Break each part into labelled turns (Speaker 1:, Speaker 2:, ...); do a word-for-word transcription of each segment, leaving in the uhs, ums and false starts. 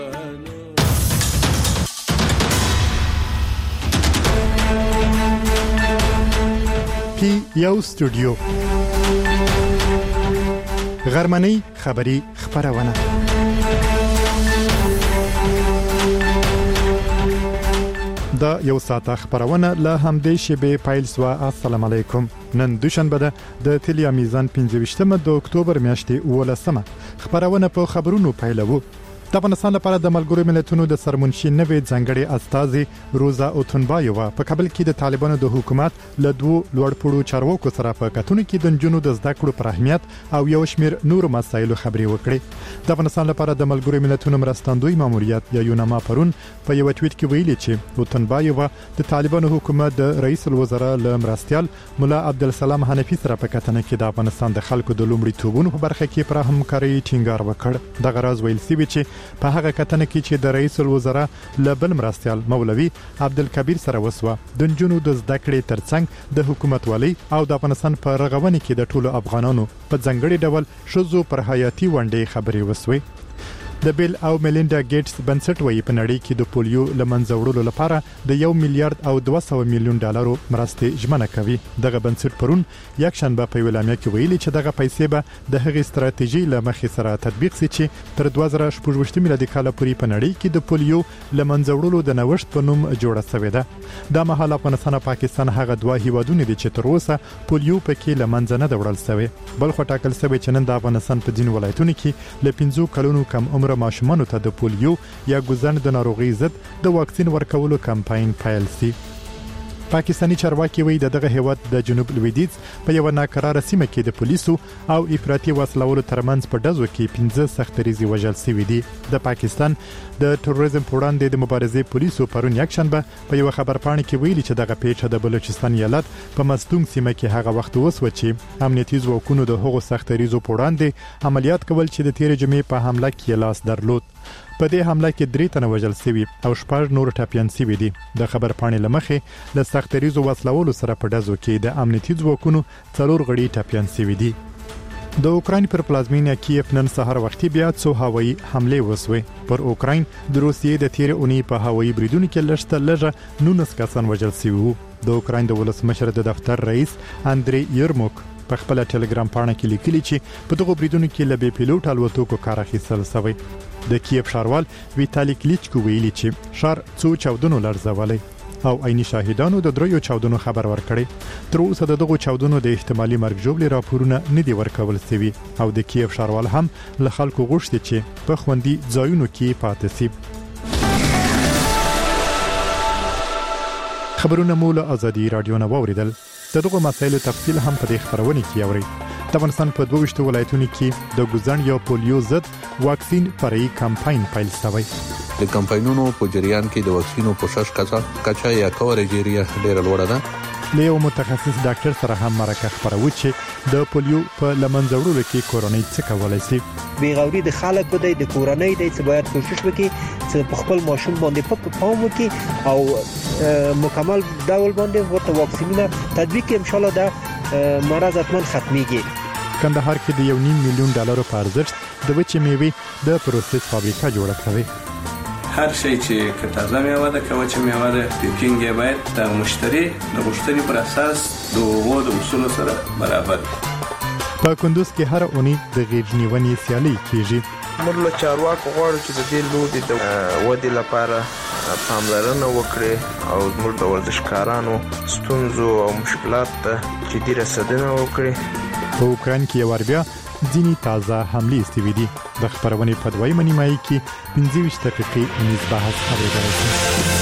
Speaker 1: پی یو سټوډیو غرمنۍ خبری خبرونه دا یو ساعت خبرونه له همدې شیبې پایل سوا. السلام علیکم. نن دوشنبه ده د تلیا میزان پنځه ویشتمه د اکتوبر میاشتې ولسمه. خبرونه په خبرونو پیلوو. د افغانستان لپاره د ملګرو ملتونو د سرمنشي نوې ځنګړې استازي روزا اوتونبایووا په کابل کې د طالبانو د حکومت له دوه لوړپوړو چارواکو سره په کتونو کې د جنونو د زده کړو پر اهمیت او یو شمېر نور مسایلو خبرې وکړې. د افغانستان لپاره د ملګرو ملتونو مرستندوی ماموریت یا یوناما پرون په یو ټویټ کې ویلي چې اوتونبایووا د طالبانو حکومت د رئیس الوزرا له مرستيال مولا عبدالسلام حنفي سره په کتنه کې د افغانستان د خلکو د لومړي توبونو په برخه کې پر همکاري ټینګار وکړ. د غراز ویل سی چې په هغه کتنه کې چې د رئیس الوزرا لبل مرستيال مولوي عبدالکبیر سره وسوه د جنونو د زده کړې ترڅنګ د حکومت والی او د افغانستان په رغونې کې د ټولو افغانانو په ځنګړي ډول شذو پر حیاتي ونډې خبرې وسوي. د بیل او میلینډا ګیټس بنسټ وایي په نړۍ کې د پولیو لمنځه وړلو لپاره د یو میلیارډ او دوه سوه میلیون ډالرو مرستې ژمنه کوي. دغه بنسټ پرون یک شنبه په ویلامیا کې ویلي چې دغه پیسې به د هغې ستراتیژي لمخې سره تطبیق شي چې تر دوه زره شپږ میلادي کال پورې په نړۍ کې د پولیو لمنځه وړلو د نوښت په نوم جوړه شوې ده. د مهال افغانستان او پاکستان هغه دوه هیوادونه دي چې تر اوسه پولیو پکې لمنځه نه وړل شوی. بل خو ټاکل شوی چې نن د افغانستان په ځینو ولایتونو کې ل پنځه کلونو کم عمر ماشومانو ته د پولیو یا ګوزن د ناروغي ضد د واکسین ورکولو کمپاین پیل شي. پاکستانی چارواکي وایي دغه هیواد د جنوب لویدیځ په یو ناکراره سیمه کې د پولیسو او افراطي وسلوالو ترمنځ په ډزو کې پنځه سختریزي وژل شوي دي. د پاکستان د تروریزم په وړاندې د مبارزې پولیسو پرون یک شنبه په یو خبرپاڼه کې ویلي چې دغه پیښه د بلوچستان ایالت په مستونګ سیمه کې هغه وخت وسوه چې امنیتي ځواکونو د هغو سختریزو په وړاندې عملیات کول چې د تیر جمعې په حمله کې لاس درلود. په دې حمله کې درې تنه وژل شوي او شپږ نور ټپيان شوي دي. د خبرپاڼې لمخې د سختریزو وسلوالو سره په ډزو کې د امنیتي ځواکونو څلور غړي ټپيان شوي دي. د اوکراین پر پلازمینه کیف نن سهار وختي بیا څو هوایي حمله وسوي. پر اوکراین د روسیې د تیر اونۍ په هوایي بریدونو کې لږه لږه نونس کسان وژل شوي وو. د اوکراین د ولسمشر د دفتر رئیس اندری یرموک په خپل ټلګرام پاڼه کې لیکلي چې په دغه بریدونو کې ل بي پیلوټ الوتکو کار اخیستل شوی. د کیف ښاروال ویتالي کلیچکو ویلي چې شهر څو چاودنو لړزولې او عیني شاهدانو د دریو چاودنو خبر ورکړي. تر اوسه دغه چاودنو د احتمالي مرګ جوړې راپورونه نه دی ورکول شوی او د کیف ښاروال هم له خلکو غوښتي چې په خوندي ځایونو کې پاتې شي. خبرونه مو له ازادي رادیو نه واوریدل. دغه مسایلو تفصیل هم په دې خبرونه کې اورئ. د افغانستان په دوه ویشت ولایتونو کې د ګوزن یا پولیو ضد واکسین فرعي کمپاین پیل شوی.
Speaker 2: د کمپاینونو په جریان کې د واکسینو پوښښ کچا یا کوریج ایریا ډیره لوړه ده.
Speaker 1: له یو متخصص ډاکټر سره هم مرکه خبرو چې د پولیو په لمنځه وړلو کې کورونی څه کولای شي.
Speaker 3: بیغوري د خلکو د کورونی د څه باید کوشش وکړي چې په خپل ماشوم باندې پک پام وکړي او مکمل ډول باندې ورته واکسینونه تطبیق ان شاء الله د مرض اتمن ختميږي.
Speaker 1: کندهار کې د یو نیم میلیون ډالرو په ارزښت د وچې میوې د پروسس فابریکه جوړه شوې.
Speaker 4: هر شی چې تازه میوه ده کوم چې میوه ده پیکینګ یې باید د مشتری د غوښتنې پر اساس د هغو د اصولو سره برابر وي.
Speaker 1: په کندوز کې هر اونۍ د غیږ نیونې سیالي کیږي.
Speaker 5: موږ له چارواکو غواړو چې د دې لوبې د ودې لپاره پاملرنه وکړي او موږ د ورزشکارانو ستونزو او مشکلات ته جدي رسیدنه وکړي.
Speaker 1: په اوکراین کې یو بیا ځینې تازه حملې استوي دي. د خبرونې په دویمه نیمایي کې پنځه ویشت دقیقې اونیز بحث اورېدلی شي.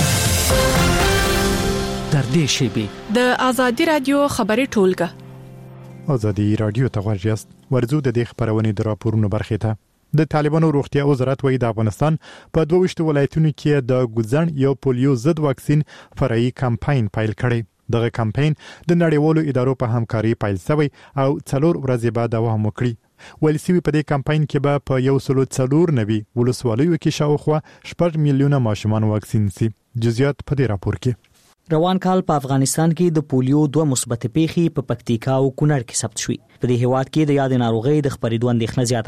Speaker 6: تر دې شیبې د ازادي رادیو خبري ټولګه
Speaker 1: ازادي رادیو ته غوږ یاست. ورځو د دې خبرونې د راپورونو برخې ته. د طالبانو روغتیا وزارت وایي د افغانستان په دوه ویشت ولایتونو کې د ګوزن یا پولیو ضد واکسین فرعي کمپاین پیل کړی. دغه کمپاین د نړیوالو ادارو په همکاري پیل شوی او څلور ورځې بعد دوام وکړي. ولسوي په دې کمپاین کې به په یو سلو څلور نوي ولسوالیو کې شاوخوا شپږ میلیونه ماشومان واکسین شي. جزئیات په دې راپور کې.
Speaker 7: روان کال په افغانستان کې د پولیو دوه مثبت پیښې په پکتیکا او کونړ کې ثبت شوې. په دې هیواد کې د یاد ناروغۍ د خپرېدو اندېښنه زیاته کړه.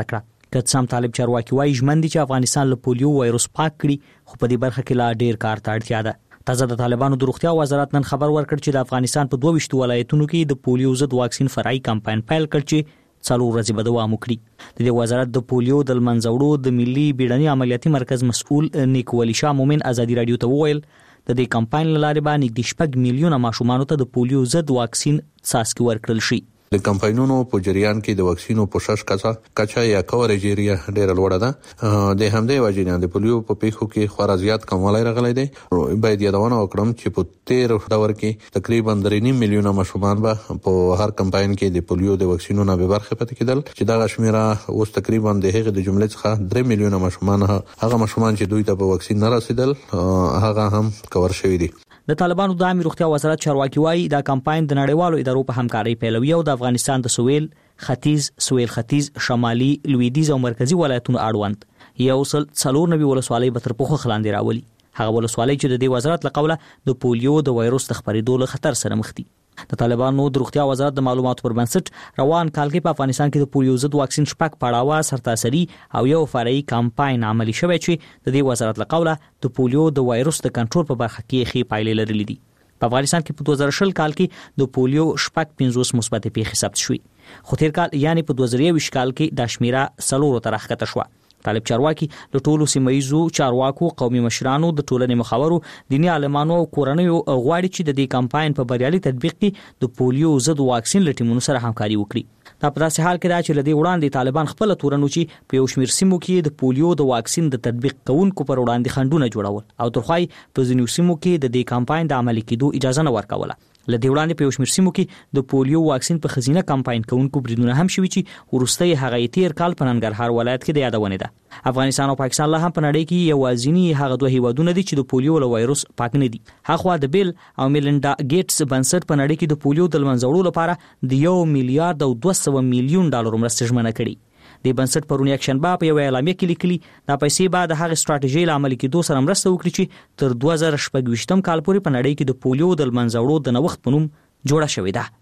Speaker 7: کڅام طالب چارواکي وایي ژمن دي چې افغانستان له پولیو وایروس پاک کړي، خو په دې برخه کې لا ډیر کار ته اړتیا ده. تازه د طالبانو د روغتیا وزارت نن خبر ورکړ چې د افغانستان په دوه ویشت ولایتونو کې د پولیو ضد واکسین فرعي کمپاین پیل کړ چې څلور ورځې به دوام وکړي. د دې وزارت د پولیو د منځ وړو د ملي بیړني عملیاتي مرکز مسؤل نیکولي شاه مومن ازادي رادیو ته وویل د دې کمپاین لاره باندې نږدې شپږ میلیونه ماشومان ته د پولیو ضد واکسین څاڅکي ورکړل شي.
Speaker 2: د کمپاینونو په جریان کې د واکسینو پوښښ کچا کچا یا کورېج ایریا ډېر لوړه ده. د همدې وجې نه د پولیو په پیښو کې خورا زیات کموالی راغلی دی. باید یادونه وکړم چې په تیر دور کې تقریبا درې نیم میلیونه ماشومان به په هر کمپاین کې د پولیو د واکسینونو به برخه پاتې کېدل، چې دا شمیره اوس تقریبا د هغه د جملې څخه درې میلیونه ماشومان هغه ماشومان چې دوی ته په واکسین نه رسیدل هغه هم کور شوی دي.
Speaker 7: د طالبانو د عامه روغتیا وزارت چارواکي وایي دا کمپاین د نړیوالو ادارو په همکارۍ پیلوي او د افغانستان د سویل، ختیځ، سویل ختیځ، شمالي، لویدیځ او مرکزی ولایتونو اړوند یو سل څلور نوي ولسوالۍ به تر پوښښ لاندې راولي. هغه ولسوالۍ چې د دې وزارت له قوله د پولیو د وایروس د خپرېدو له خطر سره مخ دي. د طالبانو د روغتیا وزارت د معلوماتو پر بنسټ روان کال کې په افغانستان کې د پولیو ضد واکسین شپږ پړاوه سرتاسري او یو فرعي کمپاین عملي شوی چې د دې وزارت له قوله د پولیو د وایروس د کنټرول په برخه کې ښې پایلې لرلې دي. په افغانستان کې په دوه زره شل کال کې د پولیو شپږ پنځوس مثبت پیښې ثبت شوې، خو تیر کال یعنی په دوه زره یو کال کې د شمیره څلورو ته راښکته شوه. طالب چارواکي د ټولو سیمایزو چارواکو، قومي مشرانو، د ټولنې مخاورو، دیني عالمانو او کورنیو غواړي چې د دې کمپاین په بریالي تطبیق کې د پولیو ضد واکسین له ټیمونو سره همکاري وکړي. دا په داسې حال کې ده چې له دې وړاندې طالبان خپل تورنو چې په یو شمېر سیمو کې د پولیو د واکسین د تطبیق کوونکو پر وړاندې خنډونه جوړول او ترخوای په ځینو سیمو کې د دې کمپاین د عملي کېدو اجازه نه ورکوله. لدې وړاندې په یو شمېر سیمو کې د پولیو واکسین په خزینه کمپاین کوونکو بریدونه هم شوي چې وروسته هغه تیر کال په ننګرهار ولایت کې د یادونه ده. افغانستان او پاکستان لا هم په نړۍ کې یوازینی هغه دوه هیوادونه دي چې د پولیو له وایروس پاک نه دي. هغه د بیل او میلنډا ګیټس بنسټ په نړۍ کې د پولیو د منځ وړلو لپاره د یو میلیارډ او دوه سوه میلیون ډالر مرسته ژمنه کړې. د بنسټ پرون یک شنبه په یو اعلامیه کې لیکلي دا پیسې بعد هغه ستراتیژي لامل کېدو سره مرسته وکړي چې تر دوه زره شپږ ویشتم کال پورې په نړۍ کې د پولیو د منځ وړلو د نوښت په نوم جوړه شوې ده.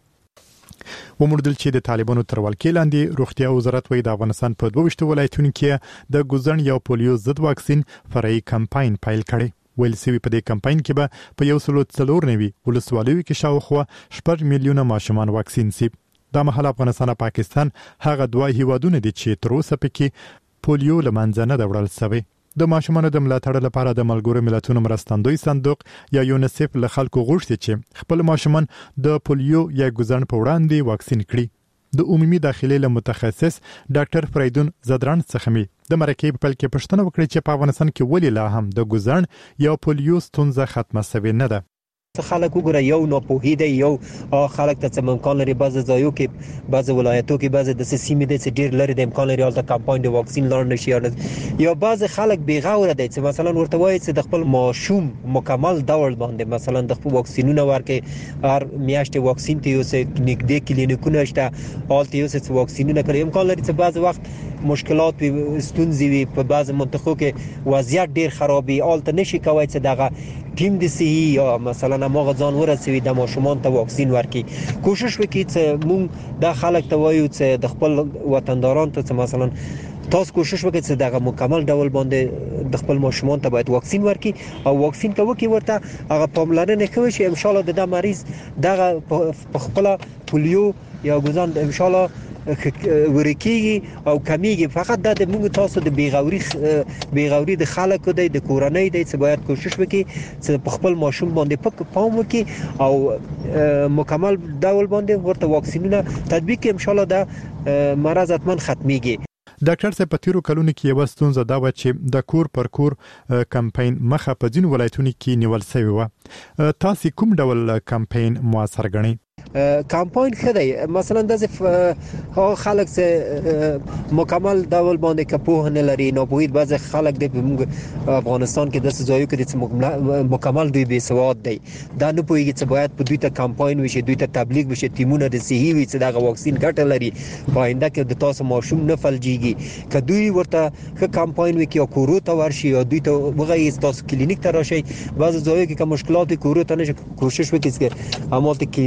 Speaker 1: وموندل چې د طالبانو تر ولکې لاندې روغتیا وزارت وایي د افغانستان په دوه ویشت ولایتونو کې د ګوزن یو پولیو ضد واکسین فرعي کمپاین پیل کړي. ویل سوي په دې کمپاین کې به په یو سل څلور نوي ولسوالیو کې شاوخوا شپږ میلیونه ماشومان واکسین شي. دا مهال افغانستان او پاکستان هغه دوه هیوادونه دي چې تر اوسه پکې پولیو له منځه نه وړل شوی. د ماشومانو د ملاتړ لپاره د ملګرو ملتونو مرستندوی صندوق یا یونیسف له خلکو غوښتي چې خپل ماشومان د پولیو یا ګوزن په وړاندې واکسین کړي. د عمومي داخلي له متخصص ډاکټر فریدون زدران څخه می د مرکې په پل کې پښتنه وکړي چې په افغانستان کې ولې لا هم د ګوزن یا پولیو ستونزه ختمه شوې نه ده.
Speaker 3: خلک وګوره یو ناپوهي دی، یو خلک ته څه امکان لري، بعض ځایو کې بعض ولایتو کې بعض د سیمې د ډیر لري د امکان لري حالت کمپاین د واکسین لاندې نشي، یا بعض خلک بیغوره دي چې مثلا ورته وایي چې د خپل ماشوم مکمل ډول باندې مثلا د خپل واکسینونه ورکې هر میاشت واکسین ته یو څه نږدې کلینیکونه شته حالت یو څه واکسینونه کوي. امکان لري چې بعض وخت مشکلات وي، ستونزې وي، په بعض منطقو کې وضعیت ډیر خرابي حالت نشي کوي چې دغه ټیم د صحي یا مثلا موږ ځان ورسوي د ماشومان ته واکسین ورکړي. کوشش وکړي چې موږ د خلک ته وایو چې د خپل وطنداران ته مثلا تاسو کوشش وکړئ چې دغه مکمل ډول باندې د خپل ماشومان ته باید واکسین ورکړي او واکسین ته وکړي ورته هغه پاملرنه کوي چې ان شاء الله د مریض دغه په خپل پولیو یا ګوزن ان شاء الله ورکیږي او کمیږي. فقط د موږ تاسو د بیغوري بیغوري د خلکو د کورنۍ د څه باید کوشش وکړي چې په خپل ماشوم باندې پک پام وکړي او مکمل ډول باندې ورته واکسینونه تطبیق کړي. ان شاء الله د مرض اتمن ختميږي.
Speaker 1: ډاکټر صاحب په تیرو کلونو کې یو ستونزه دا و چې د کور پر کور کمپاین مخه په ځینو ولایتونو کې نیول شوی و. تاسو کوم ډول کمپاین موثر ګڼئ؟
Speaker 3: کمپاین خدای مثلا د خلک چې مکمل ډول باندې کپوه نه لري، نو په بعض خلک د افغانستان کې د ځایو کې د مکمل دوی بې سواد دی، دا نه پوهیږي چې باید په دوی ته کمپاین وشي، دوی ته تبلیغ وشي، ټیمونه د صحي وي چې دغه واکسین ګټه لري په آینده کې د تاسو ماشوم نه فلجیږي. که دوی ورته ښه کمپاین وکړي او کورو ته ورشي او دوی ته وغواړي تاسو کلینیک ته راشي، بعض ځایو کې کوم مشکلات کورو ته نشي، کوشش وکړي چې همالته کلینیک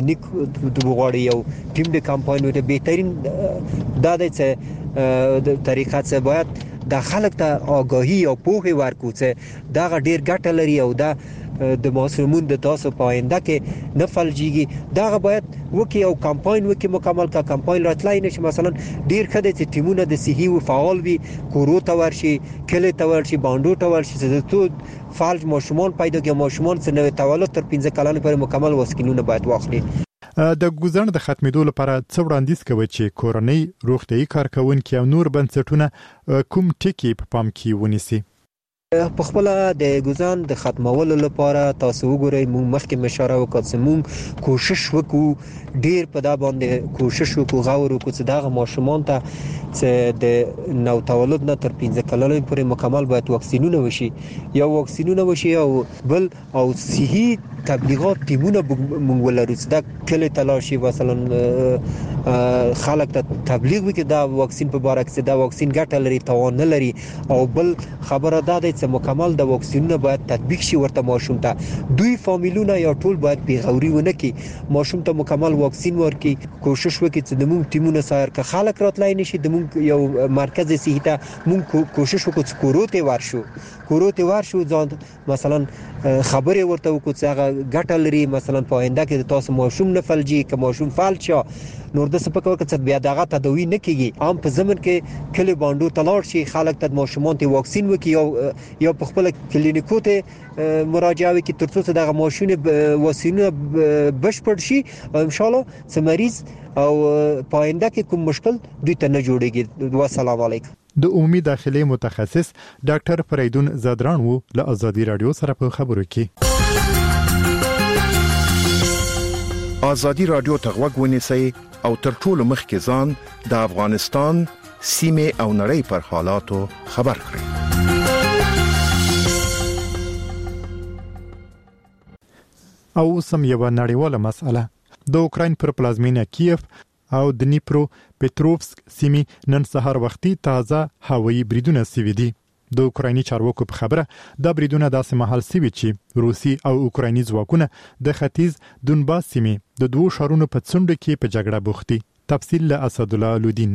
Speaker 3: غواړي یو ټیم د کمپاین وته بهترین دا د طریقه څخه باید د خلک ته آگاهی او پوهه ورکړي چې دا ډیر ګټه لري او دا د ماشومون د تاسو په آینده کې نه فلجيږي دا باید وکي او کمپاین وکي مکمل کا کمپاین راتلای نشي مثلا ډیر خدای چې ټیمونه د صحي او فعال وي کورو ته ورشي کله ته ورشي باندو ته ورشي چې ته فالج ماشومان پیدا کې ماشومان چې نو تولد تر پنځه کلن پورې مکمل وسکینونه باید واخلي.
Speaker 1: د ګوزن د ختمېدو لپاره څو وړاندیز کوي چې کورنۍ روغتيایي کارکونکو او نور بنسټونه کوم ټکي په پام کې ونیسي.
Speaker 3: په خپل د ګوزن د ختمولو لپاره تاسو وګورئ موږ مخکې مشوره وکړه چې موږ کوشش وکړو ډیر په دا باندې کوشش وکړو غوړو کو چې دا ماشومان ته چې د نو تولد نه تر پنځه کلن پورې مکمل باید واکسینونه وشي یا واکسینونه وشي او بل او صحي تبلیغات ټیمونه موږ ولرو چې دا کله تلاشي مثلا خلک ته تبلیغ وکړي دا واکسین په اړه چې دا واکسین ګټه لري توان نه لري او بل خبره ده چې مکمل د واکسینونه باید تطبیق شي ورته ماشوم ته دوی فامیلونه یا ټول باید پیغوري ونه کی ماشوم ته مکمل واکسین ورکړي کوشش وکړي چې د موږ ټیمونه سایر که خلک راتلای نشي د موږ یو مرکز صحي ته موږ کوشش وکړو چې کوروته ورشو کوروته ورشو ځان مثلا خبرې ورته وکړو چې هغه ګټه لري مثلا په آینده کې تاسو ماشوم نه فلجي که ماشوم فالج نور د سپک وکړه بیا دغه تداوی نه کیږي عام په زمن کې کلی باندو تلاړ شي خلک ته ماشومان ته واکسین وکي او یا په خپل کلینیکو ته مراجعه وکي ترڅو دغه ماشوم واکسینونه بشپړ شي او ان شاء الله چې مریض او پاینده کې کوم مشکل دوی ته نه جوړيږي. والسلام علیکم.
Speaker 1: د عمومي داخلي متخصص ډاکټر فریدون زادران وو له ازادي رادیو سره په خبرو کې.
Speaker 8: ازادي رادیو ته غوږ ونیسئ او تر ټولو مخکې ځان د افغانستان سیمه او نړۍ پر حالاتو خبر کړئ.
Speaker 1: او سم یو نړیواله مسأله د اوکراین پر پلازمینه کیف او د نیپرو پټروفسک سیمې نن سهار وختي تازه هوایي بریدونه سوي دي. د اوکرایني چارواکو په خبره دا بریدونه داسې مهال سوي چې روسي او اوکرایني ځواکونه د ختیځ دونباس سیمې د دوه شهرونو په څنډه کې په جګړه بوختي. تفصیل له اسد الله الودین.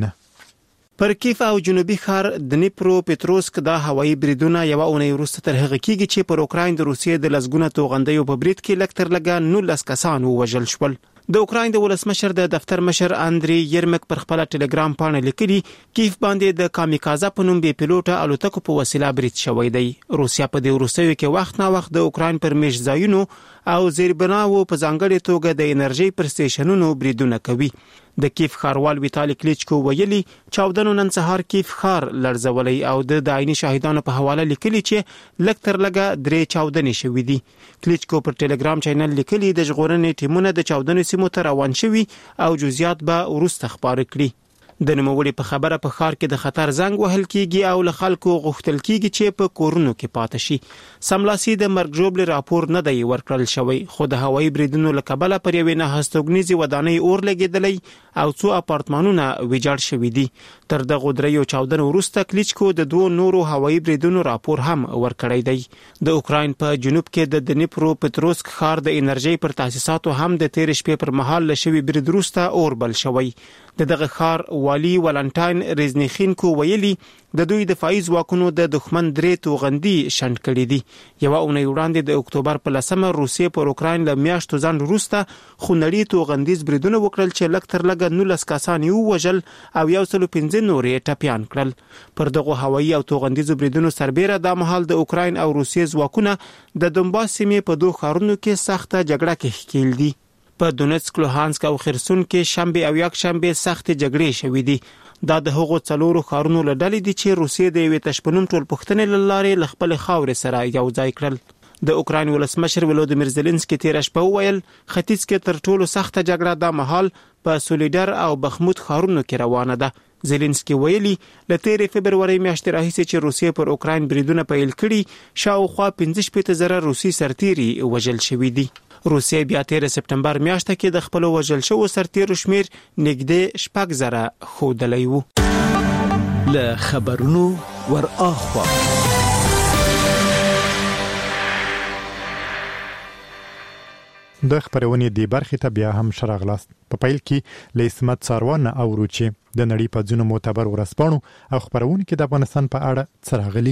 Speaker 9: پر کیف او جنوبي ښار د نیپرو پټروسک دا هوایي بریدونه یو اونۍ وروسته تر هغه کېږي چې پر اوکراین د روسیې د لسګونه توغندیو په برید کې لکتر لګا نولس کسان ووژل شول. د اوکراین د ولسمشر د دفتر مشر اندري یرمک پر خپل ټلګرام باندې لیکلي کیف باندې د کامیکازا په نوم به پیلوټه الوتکو په وسیله برید شوی دی. روسیا په دې وروستیو کې وخت نا وخت د اوکراین پر میش ځایونو او زیربناو په ځانګړي توګه د انرژي پر سټیشنونو بریدونه کوي. د کیف ښاروال ویتالي کلیچکو ویلي چاودنو نن سهار کیف ښار لړزولي او د دایني شاهدانو په حواله لیکلي چې لکتر لګا درې چاودنې شوې دي. کلیچکو پر ټلګرام چینل لیکلي د ژغورنې ټیمونه د چاودنې سیمو ته روان شوي او جزئیات به وروسته خبرې کړي. د نوموړي په خبره په ښار کې د خطر زنګ وهل کیږي او له خلکو غوښتل کیږي چې په کورونو کې پاتې شي. سملاسي د مرګ ژوبل راپور نه دی ورکړل شوی خو د هوایي بریدونو له کبله پر یوې نه هستوګنیزي ودانۍ اور لګیدلې او څو اپارتمانونه ویجاړ شوي دي. تر دغه دریو چاودنو وروسته کلیچکو د دوه نورو هوایي بریدونو راپور هم ورکړی دی. د اوکراین په جنوب کې د دنیپرو پټروسک ښار د انرژي پر تاسیساتو هم د تیر شپې پر مهال لشي برید وروسته اور بل شوی. د دغه ښار والی ولنټاین ریزنیخینکو ویلي د دوی دفاعي ځواکونو د دښمن درې توغندي شنډ کړي دي. یو اونۍ وړاندې د اکتوبر په لسمه روسیې پر اوکراین له میاشتو ځان وروسته خونړي توغندیز بریدونه وکړل چې لکتر لګ نولس کسان یې ووژل او یو سل پنځه نورې ټپیان کړل. پر دغه هوایي او توغندیزو بریدونو سربېره د مهال د اوکراین او روسیې ځواکونه د دونباس سیمې په دوه ښارونو کې سخته جګړه کې ښکیل دي. په دونیتسک، لوهانسک او خرسون کې شنبه او یک شنبه سخت جګړې شوې دي. دا د هغو څلورو ښارونو له ډلې دي چې روسیې د یوې تشپنوم ټول پښتنې له لارې له خپل خاورې سره یو ځای کړل. د اوکراین ولسمشر ولودیمیر زيلنسکي تیر شپه وویل ختیځ کې تر ټولو سخته جګړه د مهال په سولیډر او بخمود ښارونو کې روانه ده. زيلنسکي ویلي له تیر فبرवरी میاشتې راهیسې چې روسیې پر اوکراین بریدونه پیل کړي شاوخوا پنځه شپږ زره روسي سرتیري وژل شوي دي. روسیې بیا تیر سپټمبر میاشته کې د خپل وژل شوو سرتیرو شمیر نږدې شپږ زره ښودلی وو.
Speaker 10: له خبرونو ور اخوا
Speaker 1: د خبرونې دی برخې ته بیا هم شراغلاست. په پیل کې لیسمت څاروان او روچي د نړۍ په ځینو معتبر ورسپانو او خبرونکو د افغانستان په اړه څرغلي.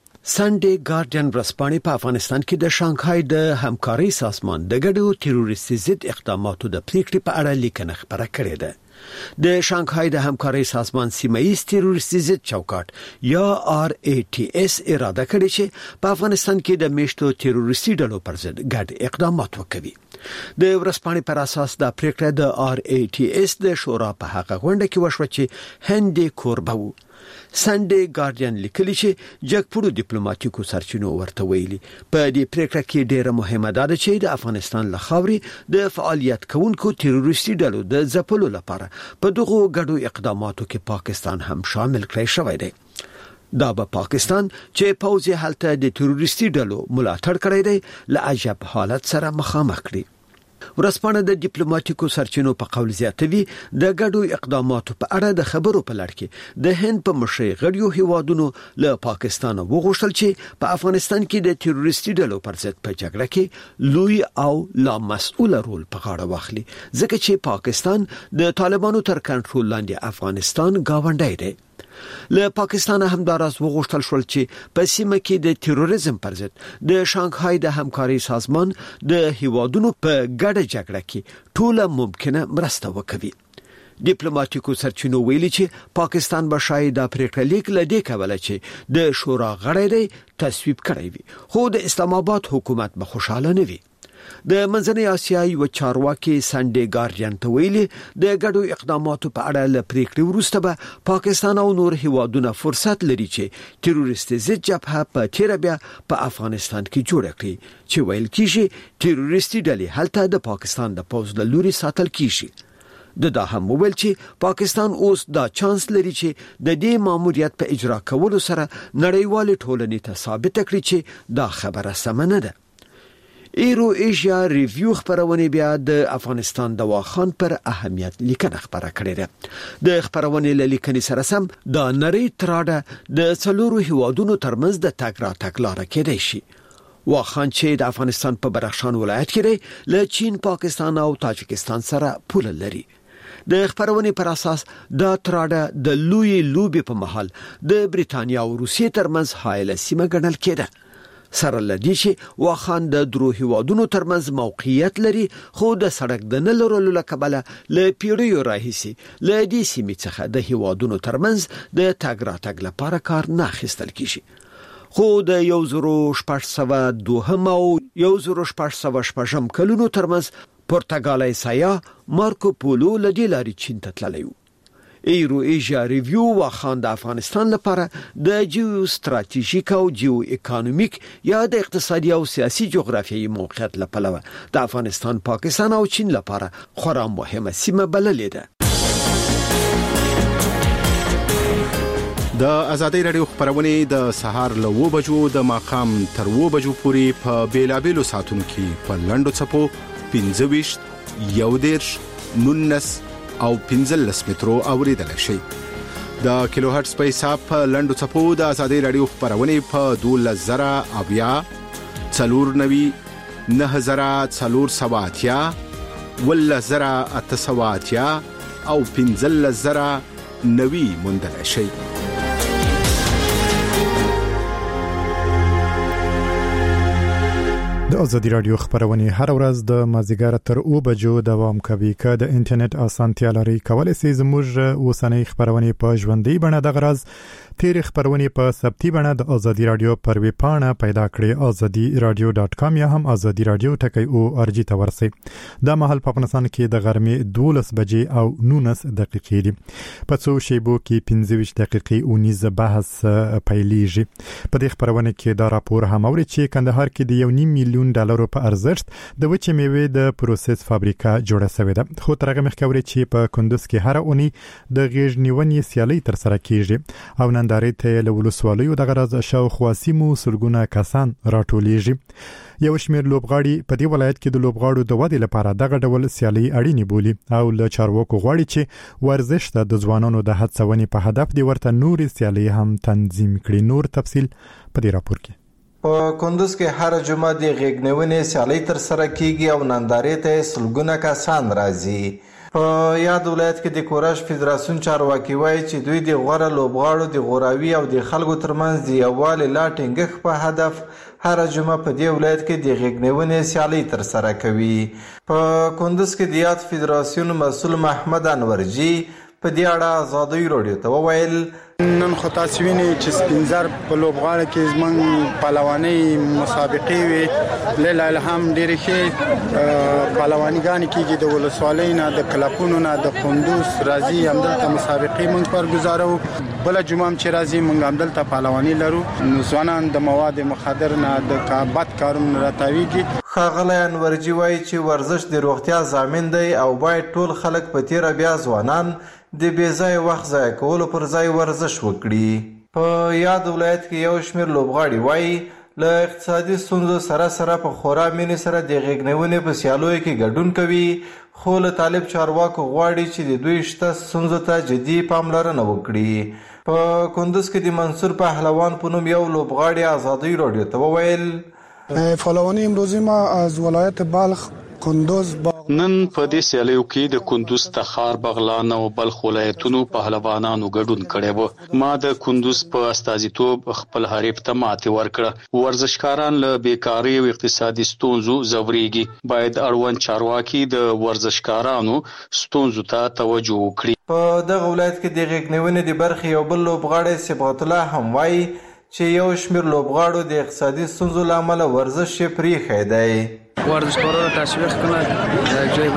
Speaker 10: سنډي ګارډین ورسپانې په افغانستان کې د شانګهای د همکاري سازمان د ګډو تروریستي ضد اقداماتو د پریکړې په اړه لیکنه خبره کړې ده. د شانګهای د همکاري سازمان سیمایي تروریستي ضد چوکاټ یا آر ای ټي اس اراده کړې چې په افغانستان کې د میشتو تروریستي ډلو پر ضد ګډ اقدامات وکړي. د ورسپانې پر اساس د پریکړه د آر ای ټي اس د شورا په هغه غونډه کې وشو چې هندي کوربو سنډي ګارډین لیکلی چې جګپړو ډیپلوماټیکو سرچینو ورته ویلي په دې پریکړه کې ډیره مهمه ده چې د افغانستان له خاورې د فعالیت کوونکو تروریستي ډلو د ځپلو لپاره په دغه ګډو اقداماتو کې پاکستان هم شامل کړی شوی دی. دا به پاکستان چې پوځي حالت د تروریستي ډلو ملاتړ کړی دی له عجب حالت سره مخامخ کړي. ورسپانه د ډیپلوماټیکو سرچینو په قول زیاتوي د ګډو اقداماتو په اړه د خبرو په لړ کې د هند په مشرۍ غړیو هیوادونو له پاکستان وغوښتل چې په افغانستان کې د تروریستي ډلو پر ضد په جګړه کې لوی او لا مسؤل رول په غاړه واخلي ځکه چې پاکستان د طالبانو تر کنټرول لاندې افغانستان گاونډی دی. له پاکستان هم دراز وغوښتل شول چې په سیمه کې د تروریزم پر ضد د شانګهای د همکاري سازمان د هیوادونو په ګډه جګړه کې ټوله ممکنه مرسته وکړي. ډیپلوماټیکو سرچینو ویلي چې پاکستان به شاید د پریکړه لیک لدی کوله چې د شورا غړی دی تصویب کړی وي خو د اسلام آباد حکومت به خوشاله نه وي. د منځنۍ اسیا یو چارواکي سنډي ګارډین ته ویلي د ګډو اقداماتو په اړه ل پریکړې وروسته به پاکستان او نور هیوادونه فرصت لري چې تروریستي ضد جبهه په تیر بیا په افغانستان کې جوړ کړي چې ویل کیږي تروریستي ډلې هلته د پاکستان د پوځ له لوري ساتل کیږي. د دا هم ویل چې پاکستان اوس دا چانس لري چې د دې ماموریت په اجرا کولو سره نړیوال ټولنې ته ثابت کړي چې دا خبره سمه نه ده. ایرو ایشیا ریویو خبرونه بیا د افغانستان د واخان پر اهمیت لیکنه خبره کړې ده. د خبرونه لیکنې سره سم د نری تراډه د څلورو هیوادونو ترمنځ د تګ را تګ لار کېدای شي. واخان چې د افغانستان په بدخشان ولایت کې دی له چین، پاکستان او تاجکستان سره پوله لري. د خبرونه پر اساس د تراډه د لوی لوبي په محل د بریتانیا او روسیې ترمنځ حایله سیمه ګڼل کېده. سره لدی چې واخان د درو هیوادونو ترمنځ موقعیت لري خو د سړک د نه لرلو لکبله له پیړیو راهیسي له دې سیمې څخه د هیوادونو ترمنځ د تګ راتګ لپاره کار نه اخیستل کیږي. خو د یو زرو شپږ سوه دوهم او یو زرو شپږ سوه شپږم کلونو ترمنځ پرتګالي سیاح مارکو پولو له دې لارې چین ته تللی و. ایرو ایشیا ریویو واخان د افغانستان لپاره د جیو استراتیژیک او جیو اکونومیک یا د اقتصادي او سیاسي جغرافیایي موقعیت لپاره د افغانستان، پاکستان او چین لپاره خورا مهمه سیمه بللې ده.
Speaker 8: د ازادي رادیو خبرونه د سهار له و بجو د ماقام تر و بجو پورې په بیلابېلو ساتونو کې په لندو چپو پنځه ویشت یو دیرش نونس او پنځلس مترو اوریدل شي. د کیلو هرتز په حساب په لندو چپو د ازادي رادیو خبرونه په دوه زره اویا څلور نوي نه زره څلور سواتیا ول زره اته سواتیا او پنځلس زره نوي موندل شي.
Speaker 1: د ازادي رادیو خبرونه هر ورځ د مازیګر تر او بجو دوام کوي. که د انټرنیټ اسانتیا لري کولای شئ زموږ اوسنۍ خبرونه په ژوندۍ بڼه د غرض تیر خبرونه په ثبتی بڼه د ازادي رادیو پر ویب پاڼه پیدا کړئ ازادي رادیو ډاټ کام یا هم ازادي رادیو ټکی او ارجی ته ورسئ. دا مهال په افغانستان کې د غرمې دولس بجې او نونس دقیقې دي. په څو شیبو کې پنځه ویشت دقیقې او نیز بحث پیلیږي. په دې خبرونه کې دا راپور هم اوري چې کندهار کې د یو نیم میلیون ډالرو په ارزښت د وچې میوې د پروسس فابریکه جوړه شوې ده. خو تر هغه مخکې اوري چې په کندوز کې هر اونۍ د غیږ نیونې سیالي تر سره کیږي او نندارې ته له ولسوالیو د غرض شاوخوا سیمو سلګونه کسان راټولیږي. یو شمېر لوبغاړي په دې ولایت کې د لوبغاړو د ودې لپاره دغه ډول سیالي اړینې بولي او له چارواکو غواړي چې ورزش ته د ځوانانو د هڅونې په هدف دی ورته نورې سیالي هم تنظیم کړي. نور تفصیل په دې راپور کې.
Speaker 11: په کندوز کې هر جمعه د غېږنیونې سیالۍ ترسره کیږي او نندارې ته سلګونه کسان راځي. په یاد ولایت کې د کورش فدراسیون چارواکي وایي چې دوی د غوره لوبغاړو د غوراوي او د خلکو ترمنځ د یووالي لا ټینګښت په هدف هر جمعه په دې ولایت کې د غېږنیونې سیالۍ ترسره کوي. په کندوز کې د یاد فدراسیون مسؤل محمد انورجي په دې اړه آزادۍ راډیو ته وویل
Speaker 12: نن خو تاسو وینئ چې سپینزر په لوبغاړو کې زموږ پهلوانۍ مسابقې وي. لیلا الهام ډېرې ښې پهلوانیګانې کېږي د ولسوالۍ نه د کلبونو نه د کندوز راځي همدلته مسابقې موږ برګزاروو. بله جمعه هم چې راځي موږ همدلته پهلواني لرو. ځوانان د مواد مخدر نه د بد کارونو نه راتاویږي.
Speaker 11: ښاغلی انورجي وایي چې ورزش د روغتیا ضامن دی او باید ټول خلک په تیره بیا ځوانان د بې ځایه وخت ضایع کولو پر ځای ورزش وکړي. په یاد ولایت کې یو شمېر لوبغاړي وایي له اقتصادي ستونزو سره سره په خورا مینې سره د غېږنیونې په سیالیو کې ګډون کوي، خو له طالب چارواکو غواړي چې د دوی شته ستونزو ته جدي پاملرنه وکړي. په کندوز کې د منصور پهلوان په نوم یو لوبغاړي آزادۍ راډیو ته وویل
Speaker 13: پهلوانی امروزی ما از ولایت بلخ کندوز با
Speaker 14: نن په دې سیالیو کې د کندوز تخار بغلان او بلخ ولایتونو پهلوانانو ګډون کړی و. ما د کندوز په استازیتوب خپل حریف ته ماتې ورکړه. ورزشکاران له بیکارۍ او اقتصادي ستونزو ځورېږي. باید اړوند چارواکي د ورزشکارانو ستونزو ته توجه وکړي.
Speaker 11: په دغه ولایت کې د غېږنیونې د برخې یو بل لوبغاړی صبغت الله هم وایي چې یو شمېر لوبغاړو د اقتصادي ستونزو له امله ورزش یې پرېښی دی.
Speaker 15: ورزشکارانو تشویق کنه جای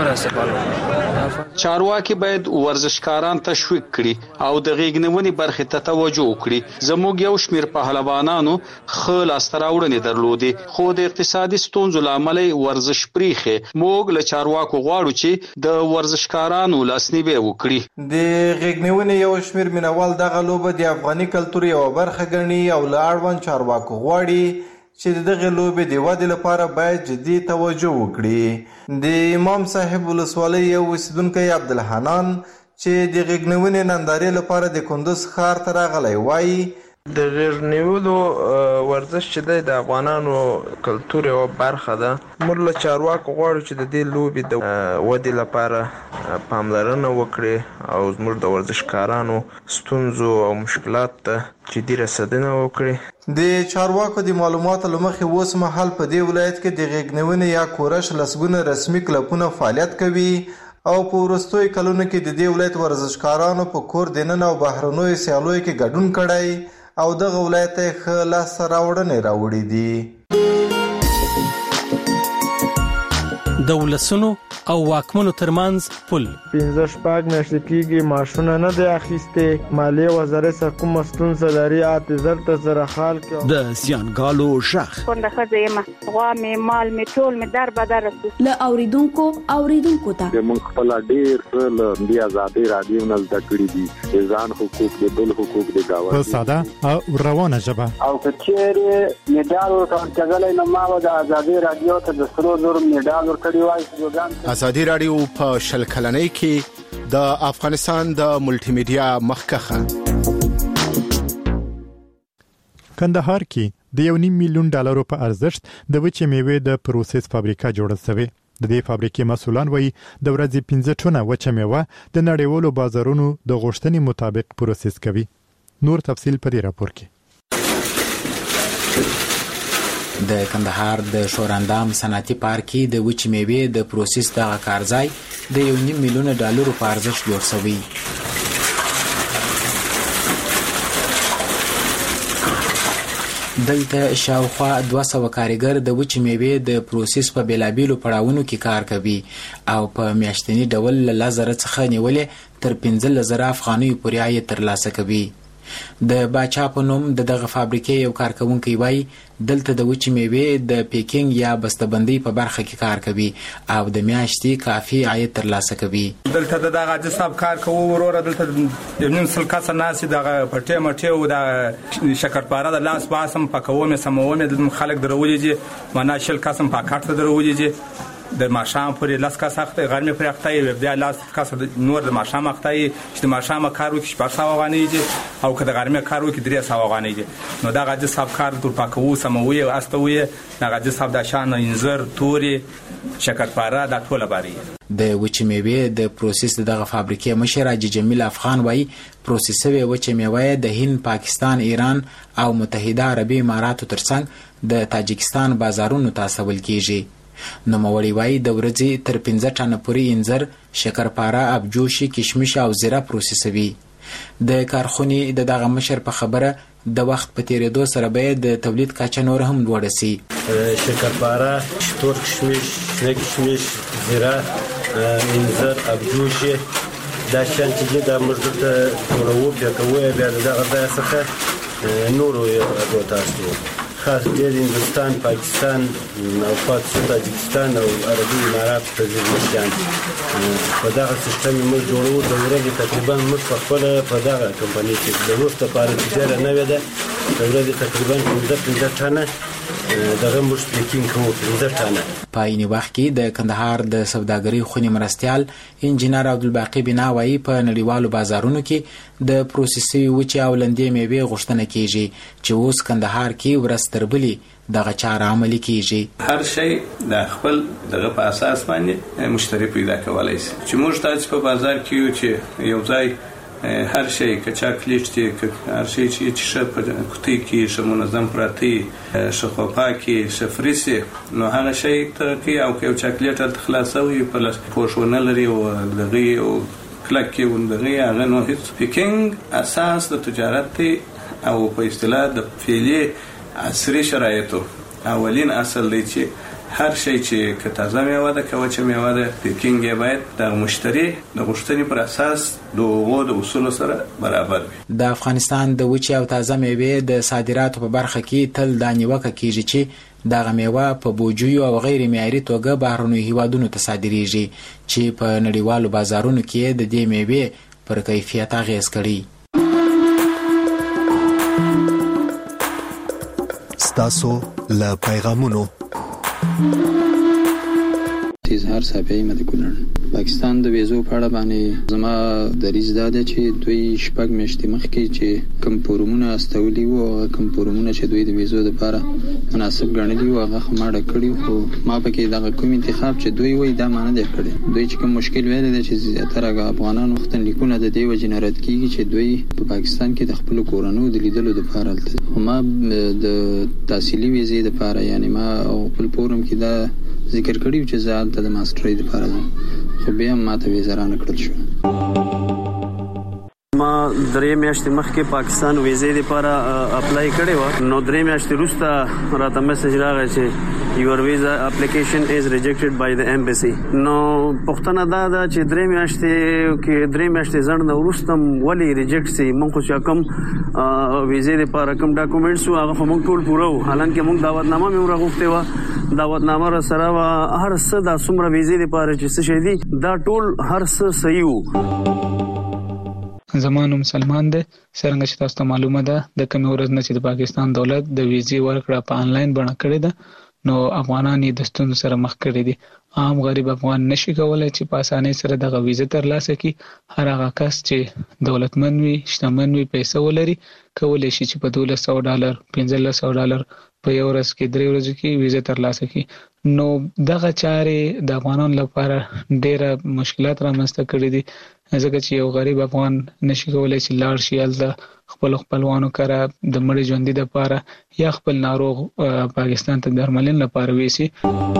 Speaker 15: برسه.
Speaker 14: چارواکي باید ورزشکاران تشویق کړي او د غېږنیونې برخې ته توجه وکړي. زموږ یو شمېر پهلوانانو ښه لاسته راوړنې درلودې خو د اقتصادي ستونزو له امله ورزش پرېښی. موږ له چارواکو غواړو چې د ورزشکارانو لاسنیوی وکړي.
Speaker 11: د غېږنیونې یو شمېر مینوال دغه لوبه د افغاني کلتور یوه برخه ګڼي او له اړوند چارواکو غواړي چې د دغه لوبې د ودې لپاره باید جدي توجه وکړي. د امام صاحب ولسوالۍ یو اوسیدونکی عبدالحنان چې د غېږنیونې نندارې لپاره د کندوز ښار ته راغلی وایي
Speaker 5: د غېږنیولو ورزش چې دی د افغانانو کلتور یوه برخه ده. موږ له چارواکو غواړو چې د دې لوبې د ودې لپاره پاملرنه وکړي او زموږ د ورزشکارانو ستونزو او مشکلات ته جدي رسېدنه وکړي.
Speaker 11: د چارواکو د معلوماتو له مخې اوس مهال په دې ولایت کې د غېږنیونې یا کورش لسګونه رسمي کلبونه فعالیت کوي او په وروستیو کلونو کې د دې ولایت ورزشکارانو په کور دننه او بهرنیو سیالیو کې ګډون کړی او دغه ولایت ته ښه لاسته راوړنې راوړي دي.
Speaker 16: د ولسونو او واکمنو ترمنځ پل
Speaker 17: پنځه شپږ میاشتې کېږي معاشونه نه دی اخیستې. مالیې وزارت کومه ستونزه لري اته زر ته زره خال کې
Speaker 10: د زیانګالو شخ
Speaker 18: کنده ښځه یم غوا مې مال مې ټول مې در بدر رسو
Speaker 19: له اوریدونکو اوریدونکو ته
Speaker 20: موږ خپل ډېر څه له دې ازادي رادیو نه زده کړي دي. ځان حقوق د بل حقوق د گاوند
Speaker 1: په ساده او روانه ژبه
Speaker 21: او کچېره میډال ورکړل نو ما د ازادي رادیو ته د سرو زر میډال ورکړی وای.
Speaker 8: ازادي رادیو په شل کلنۍ کې د افغانستان د ملټي میډیا مخکخه
Speaker 1: کندهار کې د یو نیم میلیون ډالرو په ارزښت د وچې میوې د پروسس فابریکه جوړه شوې. د دې فابریکې مسؤلان وایي د ورځې پنځه ټنه وچه میوه د نړیوالو بازارونو د غوښتنې مطابق پروسس کوي. نور تفصیل په دې راپور کې.
Speaker 22: د کندهار د شوراندام صنعتي پارک کې د وچې میوې د پروسس دغه کارځای د یو نیم میلیون ډالرو په ارزښت جوړ شوی. دلته شاوخوا دوه سوه کارګر د وچې میوې د پروسس په بیلابیلو پړاوونو کې کار کوي او په میاشتني ډول له لس زره څخه نیولې تر پنځلس زره افغانیو پورې عاید ترلاسه کوي. د باچا په نوم د دغه فابریکې یو کارکونکی وایي دلته د وچې میوې د پیکینګ یا بسته‌بندۍ په برخه کې کار کوي او د میاشتې کافي عاید ترلاسه کوي.
Speaker 23: دلته د دغه حساب کار کوو وروره دلته د نیم سل کسه ناسي دغه پټې مټې او د شکرپاره د لاس باسم پکوم سموم د خلک درولې دي معنا شل قسم پاکټ درولې دي د ماشام پورې لاس کا سخت غرمه پرې اخته بیا لاس کا نور د ماشام اخته چې د ماشام کار وکړي شپږ سوه افغانۍ دي او که د غرمه کار وکړي درې سوه افغانۍ دي. نو دا غاجي صاحب کار تر پاکو سموي او استوي دا غاجي صاحب د شان انځر توري شکرپاره د ټوله باري
Speaker 22: د وچې میوې د پروسس دغه فابریکې مشر حاجي جمیل افغان وایي پروسس شوی وچې میوې د هند، پاکستان، ایران او متحده عربي اماراتو ترڅنګ د تاجکستان بازارونو ته سوال کیږي. نو مولوی وایي د ورځې تر پنځه ټنه پورې انځر، شکرپاره، ابجوشي، کشمش او زیره پروسسوي. د کارخونې د دغه مشر په خبره د وخت په تیریدو سره به د تولید کچه نور هم لوړه سي.
Speaker 2: شکرپاره، تور کشمش، شنه کشمش، زیره، انځر، ابجوشي دا شیان چې دا موږ دلته ټولوو بیا کوو بیا د دغه ځای څخه نورو هېوادو ته استوو. خاص ډېر هندوستان، پاکستان او پاتې تاجکستان او عربي اماراتو ته ځي موږ شیان په دغه سیسټم یې موږ جوړوو. د ورځې تقریبا موږ په خپله په دغه کمپنۍ کې د اوس دپاره چې ډېره نوې ده د ورځې تقریبا پنځه پنځه ټنه دغه موږ پیکینګ کوو، پنځه ټنه.
Speaker 22: په عین وخت کې د کندهار د سوداګرۍ خونې مرستیال انجینر عبدالباقي بنا وایي په نړیوالو بازارونو کې د پروسس شوي وچې او لندې میوې غوښتنه کیږي چې اوس کندهار کې ورځ تر بلې دغه چاره عملي کیږي.
Speaker 4: هر شی د خپل دغه په اساس باندې مشتری پیدا کولای شي. چې موږ تاسو په بازار کې یو چې یو ځای هر شی که چاکلیټ دی که هر شی چې ښه په کوټې کې ښه منظم پراته ښه خوپاکې ښه فریسي نو هغه شی ته کې او که یو چاکلیټ هلته خلاصوي په پوښ ونه لري او دغې او کلک کې وندغې هغه نو هېڅ پیکینګ اساس د تجارت دی او په اصطلاح د فعلي عصري شرایطو اولین اصل دی چې هر شی چې که تازه میوه ده که وچه میوه ده پیکینګ یې باید د مشتری د غوښتنې پر اساس د هغو د اصولو سره برابر وي.
Speaker 22: د افغانستان د وچې او تازه میوې د صادراتو په برخه کې تل دا نیوکه کیږي چې دغه میوه په بوجیو او غیر معیاري توګه بهرنیو هیوادونو ته صادریږي چې په نړیوالو بازارونو کې د دې میوې پر کیفیت اغیز کړي.
Speaker 6: ستاسو له پیغامونو
Speaker 24: اظهار صافی مدکولن پاکستان د ویزو په اړه باندې زما دریځ دا دی چې دوی شپږ میاشتې مخکې چې کوم فورمونه استولي وو او کوم فورمونه چې دوی د ویزو لپاره مناسب ګڼلي وو هغه خماړه کړي خو ما پکې دغه کوم انتخاب چې دوی وایي دا معنی دی کړی. دوی چې کوم مشکل ویل دی چې زیاتره افغانان وختن لیکونه د دې وجې رد کیږي چې دوی په پاکستان کې د خپل کورونو د لیدلو لپاره هلته خو ما د تحصیلي ویزې لپاره یعنی ما خپل فورم کې دا ذکر کړی چې زه هلته د ماسټرۍ لپاره ځم خو بیا هم ماته ویزه رانه کړل شوه.
Speaker 25: ما درې میاشتې مخکې پاکستان ویزې لپاره اپلای کړی وه نو درې میاشتې وروسته راته میسج راغی چې یور ویزا اپلیکیشن از ریجیکټډ بای د ایمبیسي. نو پوښتنه دا ده چې درې میاشتې کې درې میاشتې ځنډ نه وروسته ولې ریجیکټ سي. موږ خو چې کوم ویزې لپاره کوم ډاکومنټس وو هغه خو موږ ټول پوره وو حالانکه موږ دعوتنامه مې راغوښتې وه دعوتنامه را سره وه هر څه دا څومره ویزې لپاره چې څه شی دي دا ټول هر څه صحیح وو.
Speaker 26: زمانوم سلمان ده څنګه چې تاسو ته معلومه ده د کوم ورځ نه چې د پاکستان دولت د ویزې ورکړه په انلاین بڼه کړې ده نو افغانان یې د ستونزو سره مخ کړي دي. عام غریب افغان نشي کولای چې په اسانۍ سره دغه ویزه ترلاسه کړي. هر هغه کس چې دولتمن وي شتمن وي پیسې ولري کولای شي چې په دولس سوه ډالر پنځلس سوه ډالر په یو ورځ کې درې ورځې کې ویزه ترلاسه کړي. نو دغه چارې د افغانانو لپاره ډېره مشکلات رامنځته کړي دي ځکه چې یو غریب افغان نشي کولای چې لاړ شي هلته خپل خپلوانو کره د مړي ژوندي دپاره یا خپل ناروغ پاکستان ته درملنې لپاره ویسي.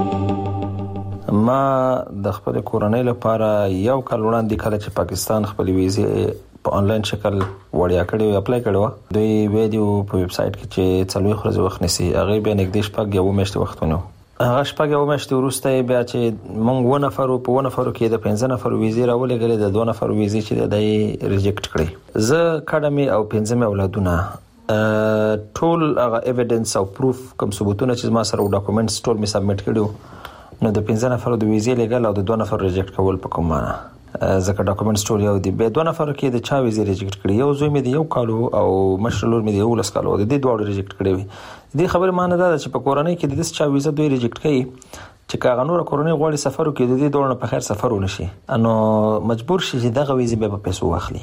Speaker 27: ما د خپل کورنۍ لپاره یو کال وړاندې کله چې پاکستان خپل ویزې په انلاین شکل وړیا کړی او اپلای کړی و دوی ویډیو په ویب سټ کې چې څلوېښت ورځې وخت نیسي هغې بیا نږدې شپږ یوه میاشتې وخت ونیو. هغه شپږ یوه میاشتې وروسته بیا چې موږ اووه نفرو په اووه نفرو کې د پنځه نفرو ویزې راولېږلې د دوه نفرو ویزې چې دی دا یې ریجیکټ کړې. زه کډه مې او پنځه مې اولادونه ټول هغه ایویډنس او پروف کوم ثبوتونه چې زما سره ډاکومنټس ټول مې سبمیټ کړي نو د پنځه نفرو د ویزې لیږل او د دوه نفرو ریجیکټ کول په کوم معنا ځکه ډاکومنټس ټول یو دي. بیا دوه نفرو کې د چا ویزې ریجیکټ کړي یو زوی مې د یو کال او مشر لور مې د یولس کال د دې دواړو ریجیکټ کړي وي. دې خبرې معنی دا ده چې په کورنۍ کې د داسې چا ویزه دوی ریجیکټ کوي چې کاغه نور کورونی غوړي سفر وکړي د دې دوه نه په خیر سفر ونشي نو مجبور شي چې دغه ویزه به په پیسو واخلي.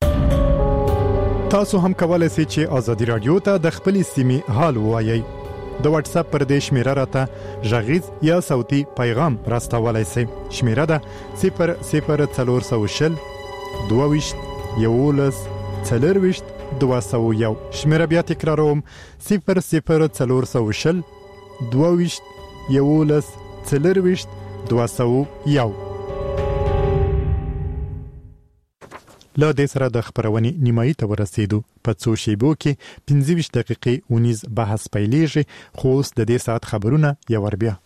Speaker 1: تاسو هم کولای شئ چې آزادي رادیو ته د خپل سیمې حال ووایي. د واتس اپ پر دې شمیره راته ژغیز یا صوتي پیغام راستولای شئ. شمیره ده صفر صفر څلور سوه شل دوه ویشت یولس څلرویشت دوه سوه یو. شمیره بیا تکراروم صفر صفر څلور سوه شل دوه ویشت یولس څلرویشت دوه سوه یو. لا د سره د خبرونې نیمایي ته ورسېدو. په څو شیبو کې پنځه ویشت دقیقې ونیز بحث پیلېږي خو اوس د دې ساعت خبرونه یو ور بیا.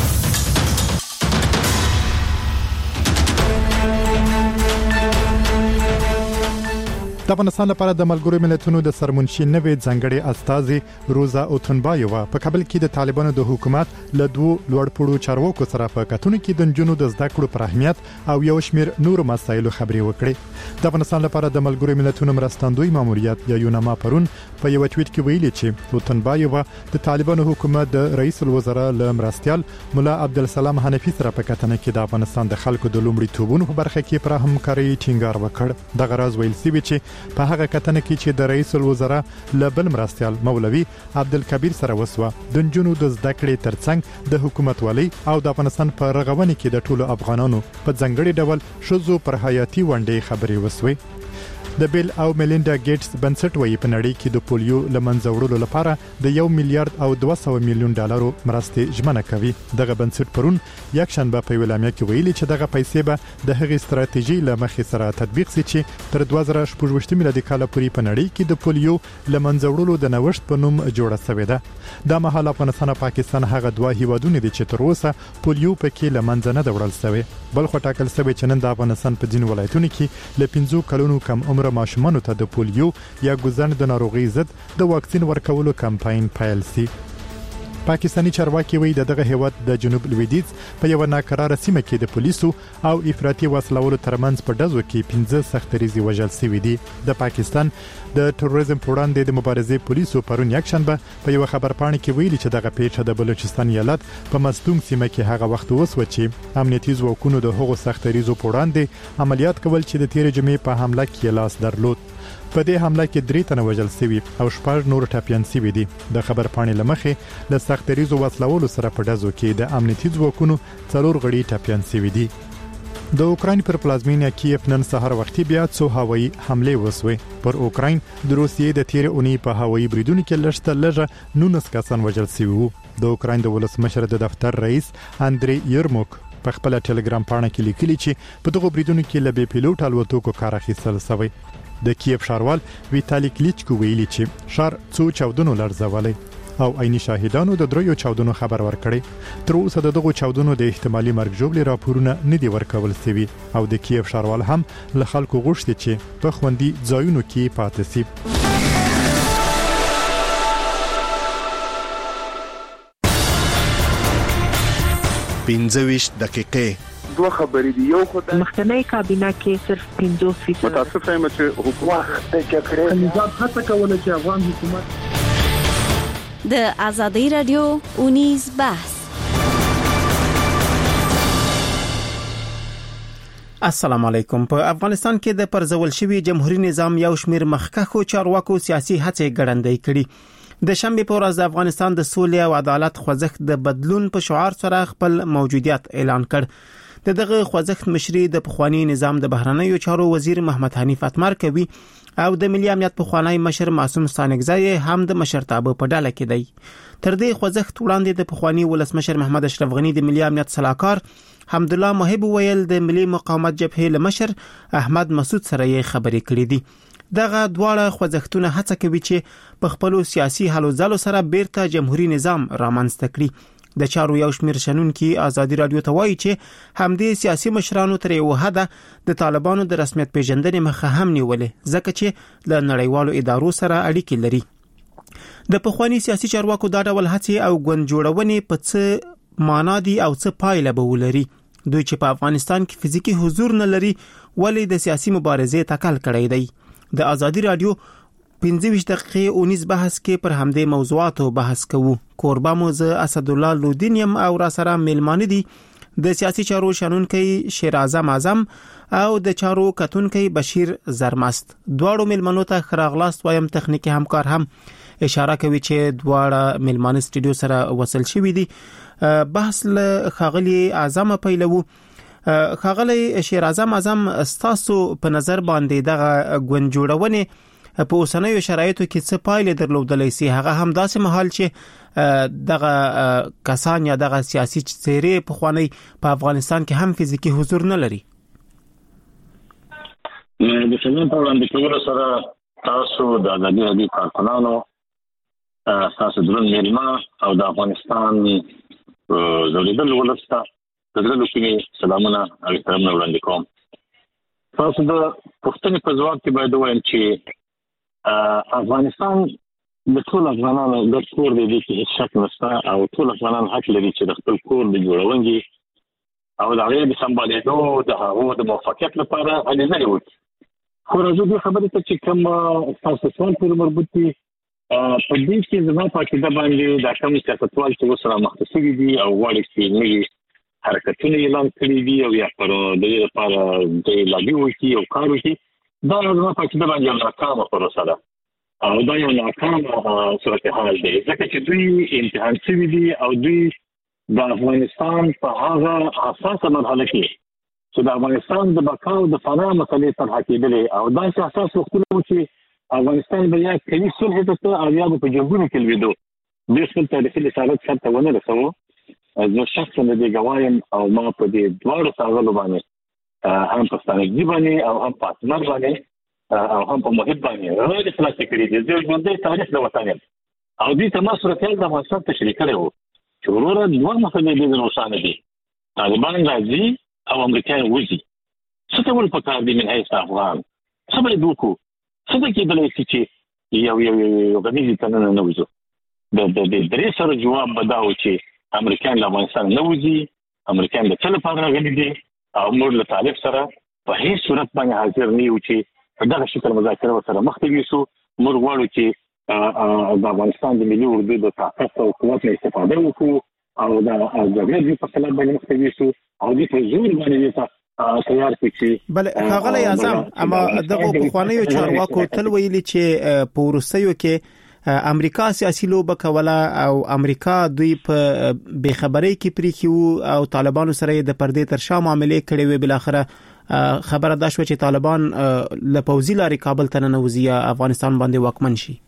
Speaker 1: د افغانستان لپاره د ملګرو ملتونو د سرمنشي نوې ځانګړي استازي روزا اوتنبایووا په کابل کې د طالبانو د حکومت له دوه لوړپوړو چارواکو سره په کتونو کې د جنونو د زده کړو پر اهمیت او یو شمېر نور مسایلو خبرې وکړې. د افغانستان لپاره د ملګرو ملتونو مرستندوی ماموریت یا یوناما پرون په یو ټویټ کې ویلي چې اوتنبایووا د طالبانو حکومت د رئیس الوزرا له مرستيال مولا عبدالسلام حنفي سره په کتنه کې د افغانستان د خلکو د لومړي توبونو په برخه کې پر همکاري ټینګار وکړ. د غراز ویل سی چې په هغه کتنه کې چې د رئیس الوزرا له بل مرستيال مولوي عبدالکبیر سره وسوه د جنونو د زده کړې ترڅنګ د حکومت والی او د افغانستان په رغونې کې د ټولو افغانانو په ځنګړي ډول شذو پر حیاتي ونډې خبرې وسوي. د بیل او میلینډا ګیټس بنسټ وایي په نړۍ کې د پولیو لمنځه وړلو لپاره د یو میلیارډ او دوه سوه میلیون ډالرو مرستې ژمنه کوي. دغه بنسټ پرون یک شنبه په ویلامیا کې ویلي چې دغه پیسې به د هغې ستراتیژي لمخې سره تطبیق شي چې تر دوه زره شپږ میلادي کال پورې په نړۍ کې د پولیو لمنځه وړلو د نوښت په نوم جوړه شوې ده. د مهال افغانستان او پاکستان هغه دوه هیوادونه دي چې تر اوسه پولیو پکې لمنځه نه وړل شوی. بل خو ټاکل شوی چې نن د افغانستان په ځینو ولایتونو کې ل پنځو کلونو کم عمر ماشومانو ته د پولیو یا ګوزن د ناروغي ضد د واکسین ورکولو کمپاین پیل شي. پاکستانی چارواکي وایي دغه هیواد د جنوب لویدیځ په یو ناکراره سیمه کې د پولیسو او افراطي وسلوالو ترمنځ په ډزو کې پنځه سختریزي وژل شوي دي. د پاکستان د تروریزم پر وړاندې د مبارزې پولیسو پرون یک شنبه په یو خبر پاڼه کې ویلي چې دغه پیښه د بلوچستان ایالت په مستونګ سیمه کې هغه وخت وسو چې امنیتي ځواکونو د هغو سختریزو پر وړاندې عملیات کول چې د تیر جمعې په حمله کې لاس درلود. په دې حمله کې درې تنه وژل شوي او شپږ نور ټپيان شوي دي. د خبر پاڼې لمخې له سختریزو وسلوالو سره په ډزو کې د امنیتي ځواکونو څلور غړي ټپيان شوي دي. د اوکراین پر پلازمینه کیف نن سهار وختي بیا څو هوایي حمله وسوي. پر اوکراین د روسیې د تیر اونۍ په هوایي بریدونو کې لږ لږه نونس کسان وژل شوي وو. د اوکراین د ولسمشر د دفتر رئیس اندری یرموک په خپل ټلګرام پاڼه کې لیکلي چې په دغه بریدونو کې ل بي پیلوټ الوتکو کار اخیستل شوی. د کیف ښاروال ویتالی کلیچکو ویلي چې ښار څو چاودنو لړزولي او عیني شاهدانو د دریو چاودنو خبر ورکړي. تر اوسه دغه چاودنو د احتمالي مرګ ژوبلې راپورونه نه دي ورکول شوي او د کیف ښاروال هم له خلکو غوښتي چې په خوندي ځایونو کې پاتې شي.
Speaker 8: پنځه ویشت دقیقې
Speaker 3: دوه خبرې دي. یو خو د
Speaker 7: مخکنی کابینه کې صرف پنځه فیصد
Speaker 3: متاسف یم چې حکومت
Speaker 7: جګړه
Speaker 3: نظام هڅه کوله چې افغان حکومت
Speaker 19: د آزادۍ رادیو اونیز بحث.
Speaker 9: السلام علیکم. په افغانستان کې د پرځول شوی جمهوریت نظام یو شمیر مخکخو چارواکو سیاسي هڅې ګړندۍ کړي. د شنبه په ورځ د افغانستان د سولې او عدالت خوځښت د بدلون په شعار سره خپل موجودیت اعلان کړ. د دغه خوځښت مشري د پخوانی نظام د بهرنیو چارو وزیر محمد حنیف اتمر کوي او د ملي امنیت پخوانی مشر معصوم ستانکزی هم د مشرتابه په ډله کې دی. تر دې خوځښت وړاندې د پخوانی ولسمشر محمد اشرف غنی د ملي امنیت صلاحکار حمدالله محب ویل د ملي مقاومت جبهې له مشر احمد مسعود سره یې خبرې کړې دي. دغه دواړه خوځښتونه هڅه کوي چې په خپل سیاسي هلو ځلو سره بیرته جمهوریت نظام رامنځته کړي. د چارو یو شمیر شنونکي آزادي رادیو ته وایي چې همدې سیاسي مشرانو تر یو حده د طالبانو د رسمیت پیژندنې مخه هم نیولې ځکه چې له نړیوالو ادارو سره اړیکې لري. د پخوانی سیاسي چارواکو دا ډول هڅې او ګوند جوړونې په څه معنا دي او څه پایله به ولري. دوی چې په افغانستان کې فزیکی حضور نه لري ولې د سیاسي مبارزې تکل کړی دی. د آزادي رادیو پنځه ویشت دقیقې اونیز بحث کې پر همدې موضوعاتو بحث کوو. کوربه مو زه اسد الله لودین یم او را سره میلمانه دي د سیاسي چارو شنونکي شیر اعظم اعظم او د چارو کتونکي بشیر زرمست. دواړو میلمنو ته خراغلاست وایم. تخنیکی همکار هم اشاره کوي چې دواړه میلمانه سټوډیو سره وصل شوي دي. بحث له خاغلی اعظم پیلو. خاغلی شیر اعظم اعظم استاسو په نظر باندې دغه ګوند جوړونه په اوسنیو شرایطو کې څه پایلې درلودلای شي؟ هغه هم داسې مهال چې دغه کسان یا دغه سیاسي څېرې په خوانی په افغانستان کې هم فزیکی حضور نه لري.
Speaker 5: د سیمې په وړاندې کولو سره تاسو د ازادي راډیو کارکونانو تاسو درن میلمه او د افغانستان زوریدل ولسته د درلو کې سلامونه او احترامونه وړاندې کوم. تاسو د پښتنې په ځواب کې باید ووایم چې افغانستان د ټول افغانانو د کور دی چې هیڅ شک نشته او ټول افغانان حق لري چې د خپل کور د جوړونې او د هغې د سمبالېدو د هغو د موفقیت لپاره هلې ځلې وکړي. خو راځو دې خبرې ته چې کوم ستاسو سوال پورې مربوط دي، په دې کې زما په عقیده باندې دا کوم سیاستوال چې اوس رامخته شوي دي او غواړي چې نوي حرکتونه اعلان کړي دي او یا پر د دې لپاره د لابي وکړي او کار وکړي، دا زما په عقیده باندې یو ناکامه پروسه ده او دا یو ناکامه صورتحال دی، ځکه چې دوی امتحان شوي دي او دوی د افغانستان په هغه حساسه مرحله کې چې د افغانستان د بقا او د فنا مسلې طرح کېدلې او داسې حساس وختونه و چې افغانستان به یا کوي صلح ته او یا به په جنګونو کې لوېدو. دوی خپل تاریخي رسالت سرته ونه رسوو. زه شخصا د دې ګواه یم او ما په دې دواړو ښاغلو باندې هم په ستانکزي باندې او هم په اسمر باندې او هم په محب باندې غیر خلاصې کړي دي. زه ژوندی تاریخ د وطن یم او دوی ته ما صورتحال د افغانستان تشریح کړی و چې وروره دوه مسلې ډېرې روښانه دي، طالبان راځي او امریکایان وځي. څه ته ول پکار دي من حیث افغان؟ څه باید وکړو؟ څه به کېدلی شي چې یو یو یو غمیزې ته نه نوځو؟ د د درې سره جواب به دا و چې امریکایان له افغانستان نه وځي، امریکایان د څه لپاره راغلي دي او موږ له طالب سره په هیڅ صورت باندې حاضر نه یو چې په دغه شکل مذاکره ورسره مخ ته یوسو. موږ غواړو چې د افغانستان د ملي اردو د طاقت او قوت نه استفاده وکړو او د جګړې په خلاف باندې مخ ته یوسو او د په زور باندې تیار کړي.
Speaker 9: بل ښاغلی اعظم، اما دغه پخوانیو چارواکو تل ویلي چې په وروستیو کې امریکا سیاسي لوبه کوله او امریکا دوی په بېخبرۍ کې پریښي او طالبانو سره د پردې تر شا معاملې کړې وې. بالاخره خبره دا شوه چې طالبان له پوځي لارې کابل ته ننوځي یا افغانستان باندې واکمن شي.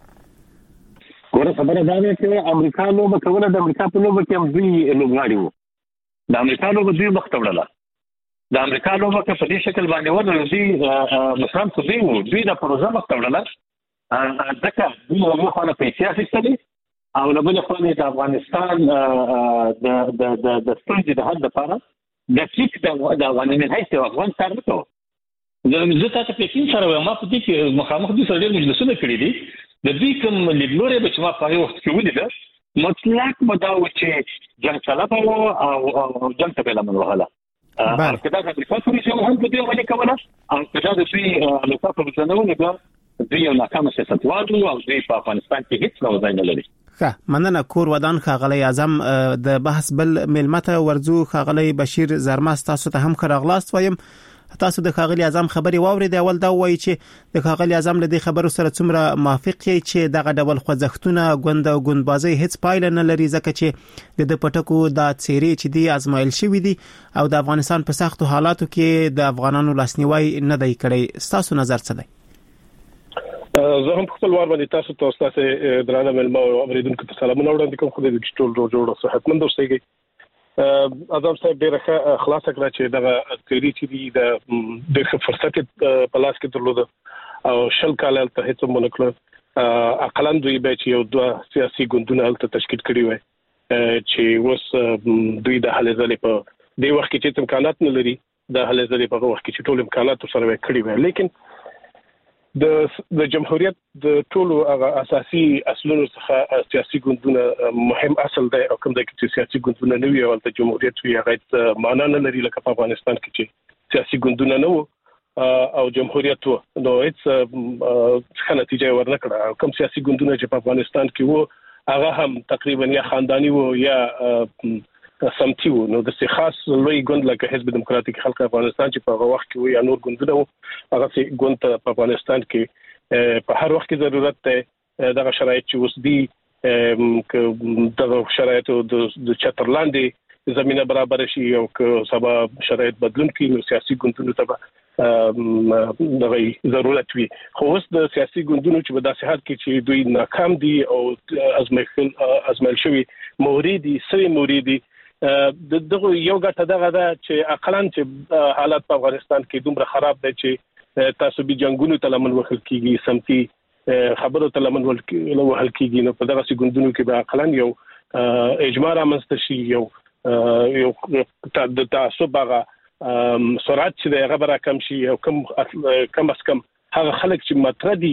Speaker 5: ګوره خبره دا ده چې امریکا لوبه کوله، د امریکا په لوبه کې هم دوی لوبغاړي وو. د امریکا لوبه دوی مخ ته وړله. د امریکا لوبه که په دې شکل باندې ونه دوی مشران خو دوی وو، دوی د پروژه مخ ته وړله ځکه دوی له یوې خوا نه پیسې اخیستلې او له بلې خوا د افغانستان د ستونزې د حل لپاره د فیک د افغاني من حیث یو افغان کار نه کوو. زه تا ته پکین سره وایم، ما په دې کې مخامخ دوی سره ډېر مجلسونه کړي دي. د دوی کوم لیدلوری به چې ما په هغې وخت کې ولیده مطلق به دا و چې جنګ طلبه و او جنګ ته به یې لمن وهله. که دا د امریکا پروژه هم په دوی عملي کوله او که دا د دوی امریکا پروژه نه وه نو دوی یو ناکامه سیاستوال وو او دوی په افغانستان کې هیڅ ډول ځای نه لري.
Speaker 9: ښه مننه. کور ودان ښاغلی اعظم د بحث بل میلمه ته ورځو. ښاغلی بشیر زرمست، تاسو ته هم ښه راغلاست وایم. تاسو د ښاغلي اعظم خبرې واورېدې. اول دا ووایي چې د ښاغلي اعظم له دې خبرو سره څومره موافق یې چې دغه ډول خوځښتونه ګوند او ګوندبازۍ هیڅ پایله نه لري، ځکه چې د ده په ټکو دا څېرې چې دي ازمایل شوي دي او د افغانستان په سختو حالاتو کې د افغانانو لاسنیوی نه دی کړی. ستاسو نظر څه دی؟
Speaker 11: زه هم خپل وار باندې تاسو ته تاسو درانه ملما او اوریدونکو ته سلامونه وړاندې کوم. خو دې ټول جوړ جوړ صحتمند اوسئ. اعظم صاحب ډېر ښه خلاصه کړه چې دغه تیوري چې دی د ډېر فرصت په لاس کې درلوده او شل کال هلته هیڅ هم ونه کړل. اقلن دوی به چې یو دوه سیاسي ګوندونه هلته تشکیل کړي وای چې اوس دوی د هلې ځلې په دې وخت کې چې امکانات نه لري، د هلې ځلې په وخت کې چې ټول امکانات سره کړي وای. لیکن د د جمهوریت د ټولو هغه اساسي اصلونو څخه سیاسي ګوندونه مهم اصل دی او کوم د سیاسي ګوندونه نه وي او د جمهوریت وی هغه معنا نه لري، لکه په افغانستان کې چې سیاسي ګوندونه نه وو او جمهوریت نو هیڅ څه نتیجه ورنکړه. کوم سیاسي ګوندونه چې په افغانستان کې وو هغه هم تقریبا یا خاندانی وو یا سمتي وو. نو د خاص لوی ګوند لکه حزب دیموکراتیک خلق افغانستان چې په هغه وخت کې وو یا نور ګوندونه وو هغه سي ګوند په افغانستان کې په هر وخت کې ضرورت ده دغه شرایط چې اوس دي دغه شرایط د چترلاندې زمينه برابر شي او که سبا شرایط بدلون کړي نو سیاسي ګوندونو ته دغه ضرورت وي. خو اوس د سیاسي ګوندونو چې په داسې حال کې چې دوی ناکام دي او ازمایل ازمایل شوی موریدي سوي موریدي دغه یو ګټه دغه ده چې اقلن چې حالات په افغانستان کې دومره خراب دي چې تعصبي جنگونو ته لمن وخل کیږي سمتي خبرو ته لمن وخل کیږي. نو په دغه سګوندونو کې به اقلن یو اجماع رامنځته شي یو یو د تعصب هغه سرعت چې د غبره کم شي او کم کم اس کم هغه خلک چې متردي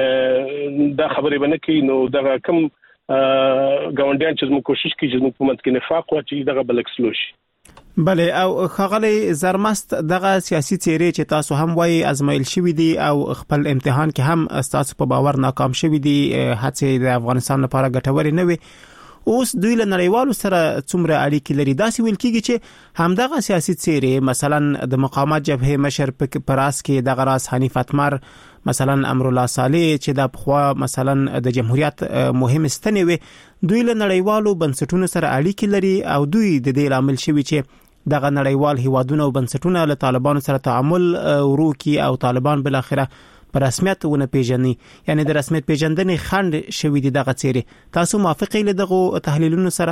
Speaker 11: دا خبرې باندې کې نو دغه کم ګاونډیان چې موږ کوشش کوي چې موږ په منځ کې نفاق واچي دغه بلکسلو شي.
Speaker 9: بله او خغلی زرمست دغه سیاسي څیرې چې تاسو هم وایي ازمایل شوی دي او خپل امتحان کې هم تاسو په باور ناکام شوی دي هڅې د افغانستان لپاره ګټورې نه وي. اوس دوی له نړیوالو سره څومره اړیکې لري؟ داسې ویل کیږي چې همدغه سیاسي څیرې مثلا د مقاومت جبهه مشر پراس کې دغه راس حنیف اتمر مثلا امرالله صالح چې د خوا مثلا د جمهوریت مهم ستنې وي دوی له نړیوالو بنسټونو سره اړیکې لري او دوی د دې عامل شوی چې دغه نړیوال هیوادونه او بنسټونه له طالبانو سره تعامل وروکي او طالبان بل اخره پر رسمیت ونه پیژني یعنی د رسمیت پیژندنې خند شوی دي دغه څیرې. تاسو موافقه له دغه تحلیلونو سره؟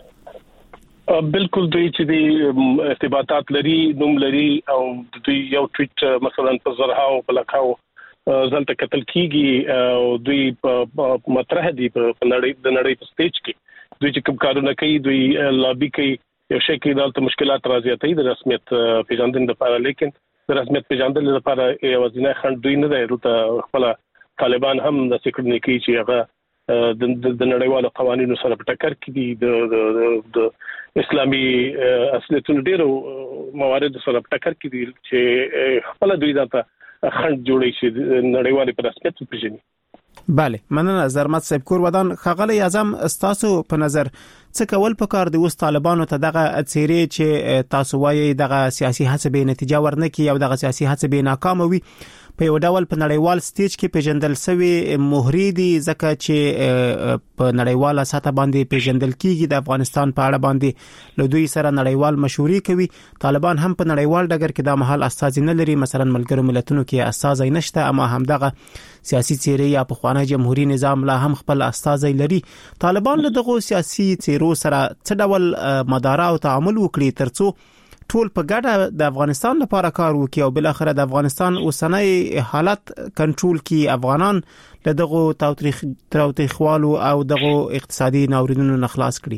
Speaker 11: بالکل دوی چې د ارتباطات لري نوم لري او دوی یو ټویټ مثلا په زرها او په لکاو ځلته قتل کیږي او دوی په مطرح دي په نړۍ د نړۍ په سټیج کې دوی چې کوم کارونه کوي دوی لابي کوي یو شي کې دلته مشکلات راځي ته د رسمیت پیژندنې لپاره لیکن د رسمیت پیژندنې لپاره یو ځینې خند دوی نه دی ته خپل طالبان هم د سکرټنی کوي چې هغه د نړیوالو قوانینو سره په ټکر کې دي د اسلامي اصلیتونو ډیرو موارد سره په ټکر کې دي چې خپل دوی ځاته خند جوړي چې نړیوالي په رسمیت پیژني.
Speaker 9: بله مننه زرمت صاحب کور ودان. خغلی اعظم استاسو په نظر څه کول پکار دی اوس طالبانو ته دغه اثیرې چې تاسو وایي دغه سیاسي هڅه به نتیجه ورنکي او دغه سیاسي هڅه به ناکام وي په یو ډول په نړیوال سټیج کې پیژندل شوی مهری دي ځکه چې په نړیواله سطح باندې پیژندل کیږي د افغانستان په اړه باندې له دوی سره نړیوال مشورې کوي. طالبان هم په نړیوال ډګر کې د محل استازي نه لري مثلا ملګرو ملتونو کې استازي نشته اما هم دغه سیاسي څیرې یا په خوانه جمهوریت نظام لا هم خپل استازي لري. طالبان له دغه سیاسي څیرو سره څه ډول مدارا او تعامل وکړي ترڅو ټول په ګډه د افغانستان لپاره کار وکړي او بل اخر د افغانستان اوسنۍ حالت کنټرول کړي افغانان له دغه تاریخ تاریخوالو او دغه اقتصادي ناورینونو نه خلاص کړي.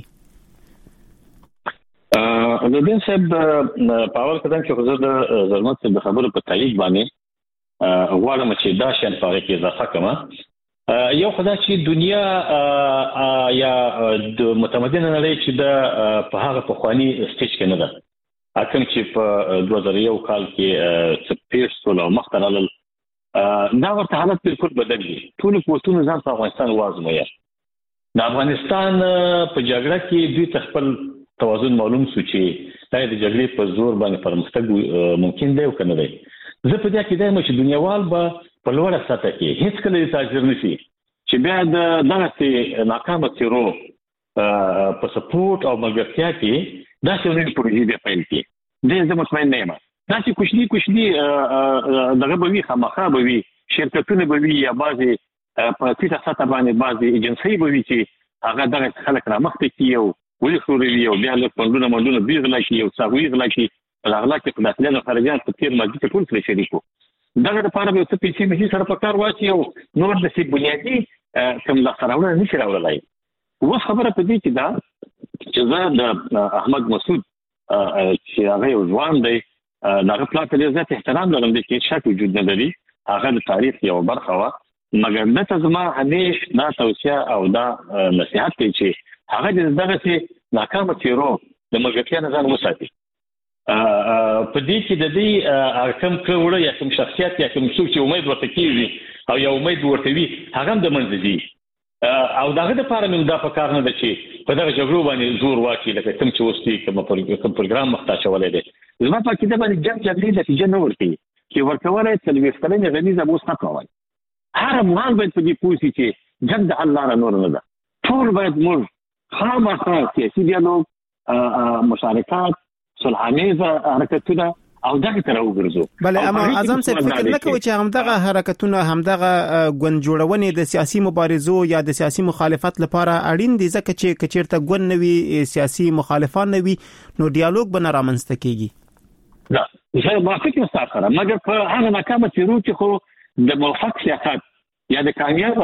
Speaker 5: ا د دې سب پاور کدان چې حضور د زلمت د خبرو په تایید باندې غواړم چې دا شان په کې اضافه کړم. یو خدای چې دنیا یا د متمدن نړۍ چې د په هغه په خواني سټیج کې نه ده اکم چې په دوه زره یو کال کې سپیس ټول مختلل دا ورته حالت بالکل بدل دي. ټول قوتونو ځان په افغانستان وازموي. د افغانستان په جګړه کې دوی تخپل توازن معلوم سو چې دا د جګړې په زور باندې پرمختګ ممکن دی او کنه دی. زه په دې کې دا چې دنیاوال به په لوړه سطح کې هیڅ کله تاجر نشي چې بیا د دغه ناکامه تیرو په سپورټ او ملګرتیا کې دا څنګه پروژې به پیل کړي. دې زه مطمئن نه یم. دا چې کوچني کوچني دغه به وي خامخا به وي شرکتونه به وي یا بعضي په ټیټه سطح باندې بعضي ایجنسۍ به وي چې هغه دغه خلک را مخته کیو ولې خوري او بیا له پندونه مندونه بیغلا کی او ساوي غلا کی هغه کې په داخله او خارجه په تیر ماضي کې ټول څه شریکو. دغه لپاره به څه پیسې مې سره په کار واچي او نور د سی بنیادی کوم لا سره نه شي راولای. اوس خبره په دې کې دا چې زه د احمد مسعود چې هغه یو ځوان دی دغه پلاټ ته زیات احترام لرم د کې شک وجود نه لري. هغه د تاریخ یو برخه و مګر نه ته زما همیش دا توصیه او دا نصيحت دی چې هغه دغه چې ناکامه تیرو د ملګرتیا نه ځان وساتي. په دې کې د دې کم کړه یا کوم شخصیت یا کوم څوک چې امید ورته کیږي او یا امید ورته وي هغه د منځ دي او داغه د لپاره موږ دا په کار نه ده چې په دغه جګړو باندې زور واچي لکه کوم چې وستي کوم پروګرام مخته چولې دي زما په کې د باندې جنگ جګړې نتیجه نه ورتي چې ورکوله تلويث کړي غنیزه بوس نه کوي هر افغان باید په دې پوښتنه چې جنگ د الله را نور نه ده ټول باید موږ خامخا سیاسي ډیالوګ مشارکت صلحامیزه حرکتونه او دغه تر وګرځو
Speaker 9: بل اما اعظم صاحب فکر نه کوي چې همدغه حرکتونه همدغه ګوند جوړونې د سیاسي مبارزو یا د سیاسي مخالفت لپاره اړین دي ځکه چې کچیرته ګوند نوي سیاسي مخالفان نوي نو ډیالوګ بنه رامنځته کیږي
Speaker 5: لا زه ما فکر سره مګر په هغه ناکامه تیرو چې خو د موفق سیاست یا د کامیاب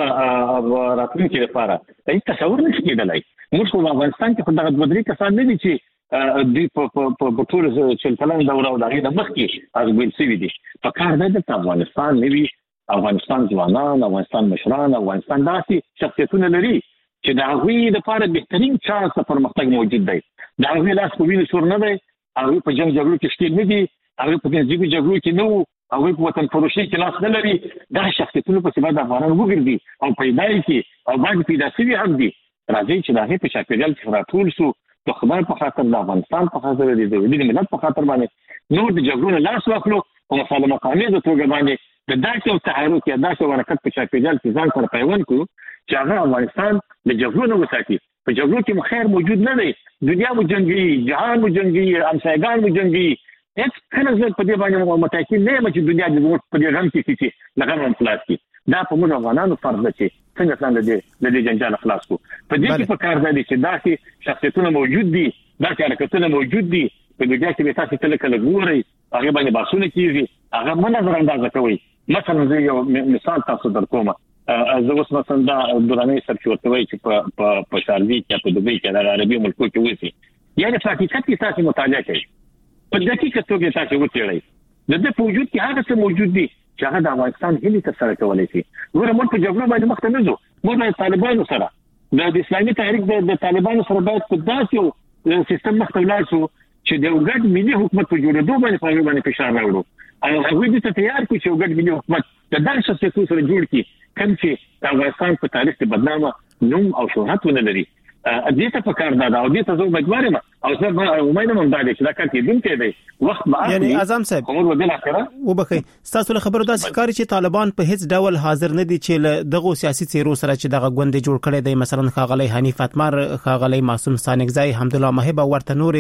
Speaker 5: راتلونکي لپاره هیڅ تصور نشي کېدلای موږ په افغانستان کې په دغه بدري کسان نه دي چې د په ټول چې کلن دوره او دغه د مخ کې از ویل سوي دي په کار ده د افغانستان نوي افغانستان ځوانان افغانستان مشران افغانستان داسې شخصیتونه لري چې د هغوی لپاره بهترین چانس د پرمختګ موجود دی د هغوی لاس په وینو سور نه دی هغوی په جنگ جګړو کې شته نه دي هغوی په جنګي جګړو کې نه هغوی په وطن فروشي کې لاس نه لري دا شخصیتونه په سبا د افغانانو وګرځي او پیدا کړي او باید پیدا شي هم دي راځي چې دا هي په شاکرل کې راټول شو د خدای په خاطر د افغانستان په خاطر د دې ملت په خاطر باندې نور د جګړو لاس واخلو او مساله مقامي د توګه باندې د داسې تحرک یا داسې حرکت په شاکرل کې ځان سره پیوند کو چې هغه افغانستان د جګړو نه وساتي په جګړو کې مخیر موجود نه دی دنیا مو جنگي جهان مو جنگي امسایګان مو جنگي هیڅ کله ځل په دې باندې متأکد نه یم چې دنیا د موږ په دې غم کې چې لغم انفلاس کې دا په موږ افغانانو فرض ده چې څنګه څنګه دې د دې جنجال خلاص کو په دې کې په کار دی چې داسې شخصیتونه موجود دي داسې حرکتونه موجود دي په دې کې به تاسو کله کله ګورئ هغه باندې باسونه کیږي هغه من نظر اندازه کوي مثلا زه یو مثال تاسو درکوم زه اوس مثلا دا درانه سرچوتوي چې په په په شارجي کې په دوبۍ کې د عربي ملکو کې وسی یعنی په حقیقت کې تاسو مطالعه کوي په دقیقه توګه تاسو وڅېړئ د دې په وجود کې هغه څه موجود دي چې هغه د افغانستان هلي تر سره کولای شي ګوره موږ په جګړه باندې مخته نه ځو موږ د طالبانو سره د اسلامي تحریک د طالبانو سره باید په داسې سیستم مخته ولاړ شو چې د وګړي ملي حکومت په جوړېدو باندې په باندې فشار راوړو او هغه دې ته تیار کړي چې وګړي ملي حکومت د دغه شخصیتونو سره جوړ کړي کوم چې د افغانستان په تاریخ کې بدنامه نوم او شهرت ونه لري دې ته په کار ده او دې ته زه امیدوارم او زه امید هم دا چې دا کار کېدونکی دی وخت به
Speaker 9: یعنی اعظم صاحب
Speaker 5: کومه بدل اخره
Speaker 9: وبخي تاسو له خبرو داسې ښکاري چې طالبان په هیڅ ډول حاضر نه دي چې دغه سیاسي څیرو سره چې دغه غونډه جوړ کړي دی مثلا خاغلی حنیف اتمر خاغلی معصوم سانګزای حمدالله محب ورته نور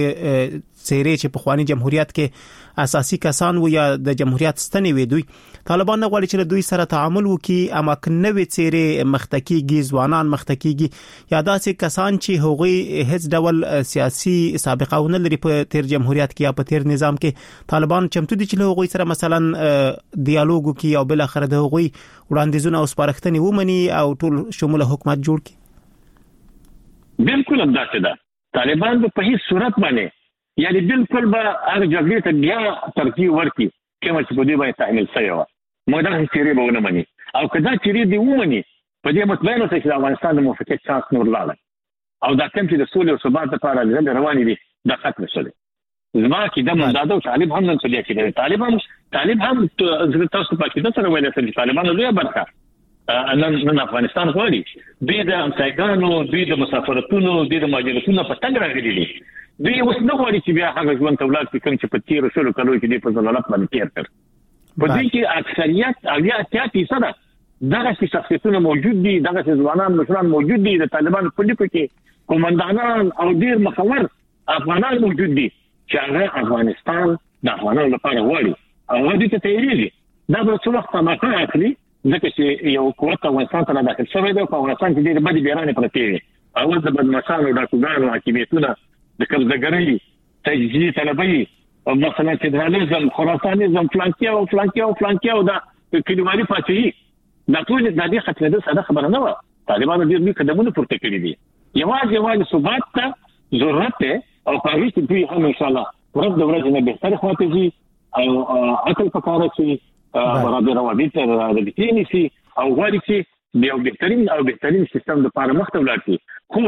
Speaker 9: څیرې چې په خواني جمهوریت کې اساسي کسان و یا د جمهوریت ستنې وي دوی طالبان نه غواړي چې دوی سره تعامل وکړي اما کنوي څیرې مختکیږي ځوانان مختکیږي یا داسې کسان چې هغوی هیڅ ډول سیاسي سابقه ونه لري په تیر جمهوریت کې یا په تیر نظام کې طالبان چمتو دي چې هغوی سره مثلا ډیالوګ وکړي او بل اخر د هغوی وړاندیزونه او سپارښتنې ومني او ټول شموله حکومت جوړ کړي
Speaker 5: بالکل همداسې ده طالبان په هیڅ صورت باندې یعنی بالکل به هغه جګړې ته بیا ترجیح ورکړي کوم چې په دې باندې تعامل شوی و موږ دا چیرې به ونه مني او کدا چیرې دی ومني په دې مطمئن اوسئ چې افغانستان د موافقت چانس نور لاله او دا کوم چې د سولې او ثبات لپاره لږ روانې دي دا ختم شوی زما کې د مزاده او طالب هم نن څه دی چې طالب هم طالب هم تاسو په کې د سره ویل چې طالبانو لوی برخه نن نن افغانستان غواړي دوی د امسایګانو دوی د مسافرتونو دوی د ماجرتونو په تنګ راغلي دي دوی اوس نه غواړي چې بیا هغه ژوند تولاد کې کوم چې په تیر شلو کلو کې د په ځلالت باندې تیر کړ په دې کې اکثریت او یا اتیا فیصد دغه شخصیتونه موجود دي دغه ځوانان مشران موجود دي د طالبانو په لیکو کې کومندانان او ډیر مخور افغانان موجود دي چې هغه افغانستان د افغانانو لپاره وایي او دې ته تیریږي دا به څو وخت ما کړی اخلي ځکه چې یو قوت افغانستان ته داخل شوی دی په افغانستان کې ډېر بدې بیرانې پرتې دي اول د بدمعشانو ډاکوګانو حاکمیتونه د قبضهګرۍ تجزیې طلبۍ او مثلا فدرالیزم خراسانیزم فلانکیا او فلانکیا او فلانکیا او د کلیوالي پاچاهي دا ټول د دې خطرې سره خبره نه و طالبانو ډېر لوی قدمونه پورته کړي دي یوازې یوازې ثبات ته ضرورت دی او په هغې کې دوی هم انشاءالله ورځ د ورځې نه بهترې خواته ځي او عقل په کار اچوي برابر روابط رابطې نیسي او غواړي چې د یو بهترین او بهترین سیستم لپاره مخته ولاړ شي خو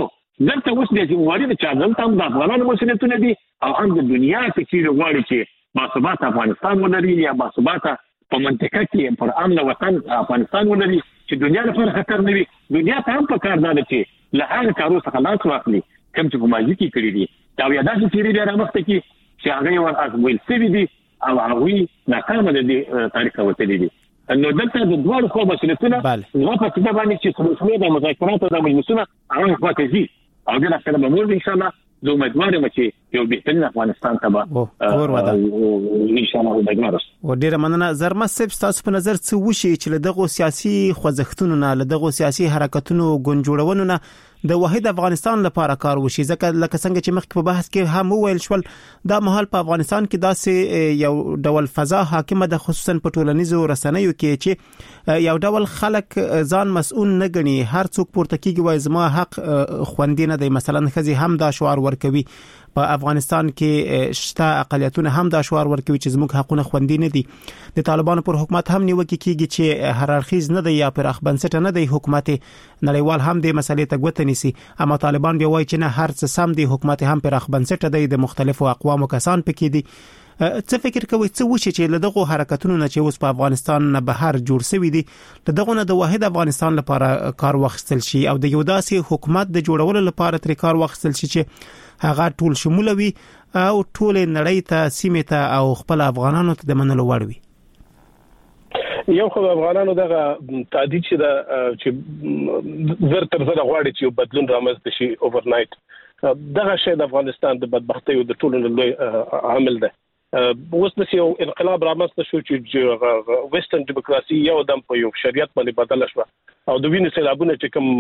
Speaker 5: دلته اوس د غواړي چې دلته هم د افغانانو مسؤلیتونه دي او هم د دنیا ته چې غواړي چې باثبات افغانستان ولري یا باثبات په منطقه کې پر امن وطن افغانستان ولري چې دنیا لپاره خطر نه وي. دنیا ته هم په کار ده چې له هغه کارو څخه لاس واخلي کوم چې په ماضي کې کړی دي دا یا داسې چیرې بیا رامخته کې چې هغه یو ازمویل شوي دي او هغه ناکامه دي تاریخ وتلي دي. نو دلته د دوه خو مسؤلیتونه نو په څه باندې چې څلورمه د مذاکرات او د مجلسونو هغه خواته دي او دا څنګه به موږ ان شاء الله زه امیدوار یم چې یو بهترین افغانستان ته به ان شاء الله وګورم.
Speaker 9: و ډیره مننه زرمه صاحب، تاسو په نظر څه وشي چې له دغه سیاسي خوځښتونو نه له دغه سیاسي حرکتونو ګوند نه د واحد افغانستان لپاره کار وشي؟ ځکه لکه څنګه چې مخکې په بحث کې هم وویل شول دا مهال په افغانستان کې داسې یو ډول فضا حاکمه ده، خصوصا په ټولنیزو رسنیو کې چې یو ډول خلک ځان مسؤل نه ګڼي، هر څوک پورته کیږي وایي زما حق خوندي نه دی. مثلا خزي هم دا شعار ورکوي په افغانستان کې شته اقلیتونه هم دا شعار ورکوي چې زموږ حقونه خوندي نه دي. د طالبانو پر حکومت هم نیوکه کیږي چې هررخیز نه دی یا پراخ بنسټ نه دی حکومت، نړیوال هم د مسلې ته ګوته نیسي، اما طالبان بیا وایي چې نه هر څه سم دی، حکومت هم پراخ بنسټ دی، د مختلفو اقوامو کسان پکې دي. څه فکر کوي څه وشي چې له دغه حرکتونو نه چې اوس په افغانستان نه بهر جوړ شوی دي له دغه نه د واحد افغانستان لپاره کار واخیستل شي او د یو داسې حکومت د جوړولو لپاره تر کار واخیستل شي چې هغه ټول شمول وي او ټول نړۍ ته سیمه ته او خپل افغانانو ته د منلو وړ وي؟
Speaker 11: یو خو افغانانو دغه تعدید چې د چې زر تر زر غواړي چې بدلون رامنځته شي اوور نایټ، دغه شی د افغانستان د بدبختۍ او د ټولو لوی عامل ده. اوس د یو انقلاب رامنځته شو چې ویسټرن ډیموکراسي یو دم په یو شریعت باندې بدل شو او د وینې سیلابونه چې کوم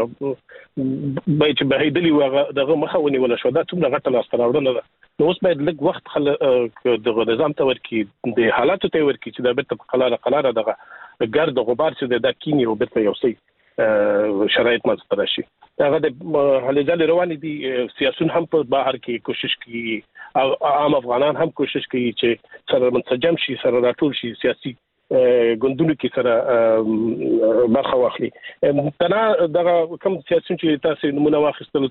Speaker 11: به چې بهیدلی وغه دغه مخه ونیول شو دا څومره غټه لاس راوړنه ده. نو اوس باید لږ وخت خل د نظام ته ورکی د حالاتو ته ورکی چې دا بیرته په قلاره قلاره دغه ګرد غبار چې د کینی او بیرته یو څه شرایط مزه راشي. هغه د هلې ځلې روانې دي، سیاسيون هم په بهر کې کوشش کوي او عام افغانان هم کوشش کوي چې سره منسجم شي، سره راټول شي، سیاسي ګوندونو کې سره برخه واخلي. تنا دغه کوم سیاسيون چې تاسو نمونه واخیستل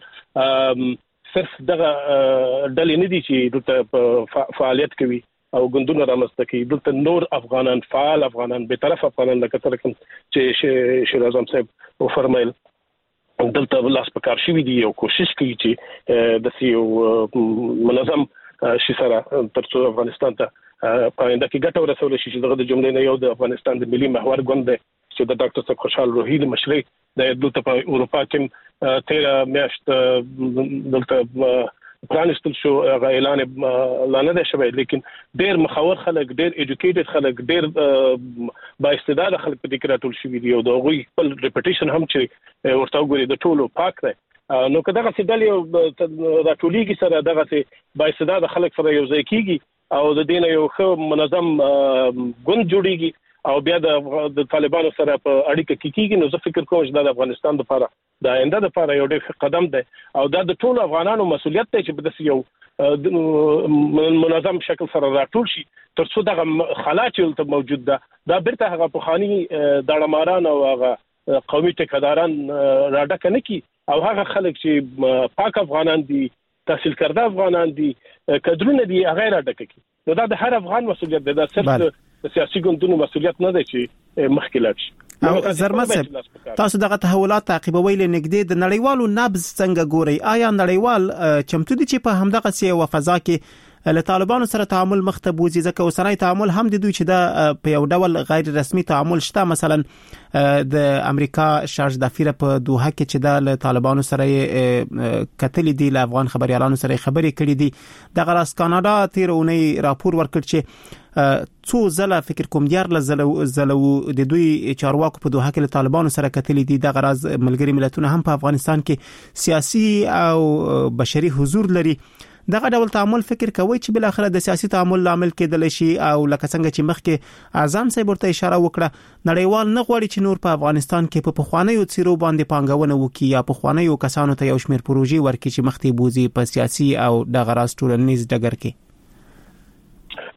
Speaker 11: صرف دغه ډلې نه دي چې دلته فعالیت کوي او ګوندونه رامنځته کوي، دلته نور افغانان فعال افغانان به طرف افغانان لکه څنګه چې شیر اعظم صاحب او فرمایل دلته لاس په کار شوی دی او کوشش کوي چې د سیو منظم شي سره ترڅو افغانستان ته پاینده کې ګټه ورسول شي. چې دغه د جملې نه یو د افغانستان د ملي محور ګوند دی چې د ډاکټر صاحب خوشحال روحي د مشرۍ د دلته په اروپا کې تیر میاشت دلته پرانستل شو، هغه اعلان اعلان نه شوی، لیکن ډېر مخاور خلک، ډېر ایجوکیټډ خلک، ډېر با استعداد خلک په دې کې راټول شوي دي او د هغوی خپل ریپټیشن هم چې ورته وګوري د ټولو پاک دی. نو که دغه ډلې راټولېږي سره دغه با استعداد خلک سره یو ځای کېږي او د دې نه یو ښه منظم ګوند جوړېږي او بیا د طالبانو سره په اړیکه کې کېږي، نو زه فکر کوم چې د افغانستان لپاره د آینده لپاره یو ډېر قدم دی او دا د ټولو افغانانو مسؤلیت دی چې په داسې یو منظم شکل سره راټول شي ترڅو دغه خلا چې موجود ده دا بیرته هغه پخواني داړماران او هغه قومي ټیکداران راډکه نه کړي او هغه خلک چې پاک افغانان دي، تحصیل کرده افغانان دي، کډرونه دي، هغه راډکه کړي. نو دا د هر افغان مسؤلیت دی، دا صرف د سیاسي ګوندونو مسؤلیت نه دی چې مخکې لاړ شي.
Speaker 9: او زرمه صاحب تاسو دغه تحولات تعقیبوي لنګدې د نړیوالو نبض څنګه ګوري؟ آیا نړیوال چمتو دي چې په همدغه سی او فضا کې له طالبانو سره تعامل مخته بوزي؟ ځکه اوسنۍ تعامل هم د دوی چې دا په یو ډول غیر رسمي تعامل شته، مثلا د امریکا شارج دافیره په دوحه کې چې دا له طالبانو سره کتلې دي، له افغان خبريالانو سره خبرې کړې دي. د غراس کاناډا تیر اونۍ راپور ورکړ چې څو زله فکر کوم دیار له زلو د دوی چارواکو په دوحه کې له طالبانو سره کتلې دي. د غراز ملګری ملتونه هم په افغانستان کې سیاسي او بشري حضور لري. دغه ډول تعامل فکر کوي چې بل اخر د سیاسي تعامل لامل کېدل شي او لکه څنګه چې مخکې اعظم صاحب ورته اشاره وکړه نړیوال نه غواړي چې نور په افغانستان کې په پخوانیو څیرو باندې پانګونه وکړي یا پخوانیو کسانو ته یو شمېر پروژې ورکړي چې مخکې بوزي په سیاسي او د غراس ټولنیز ډګر کې؟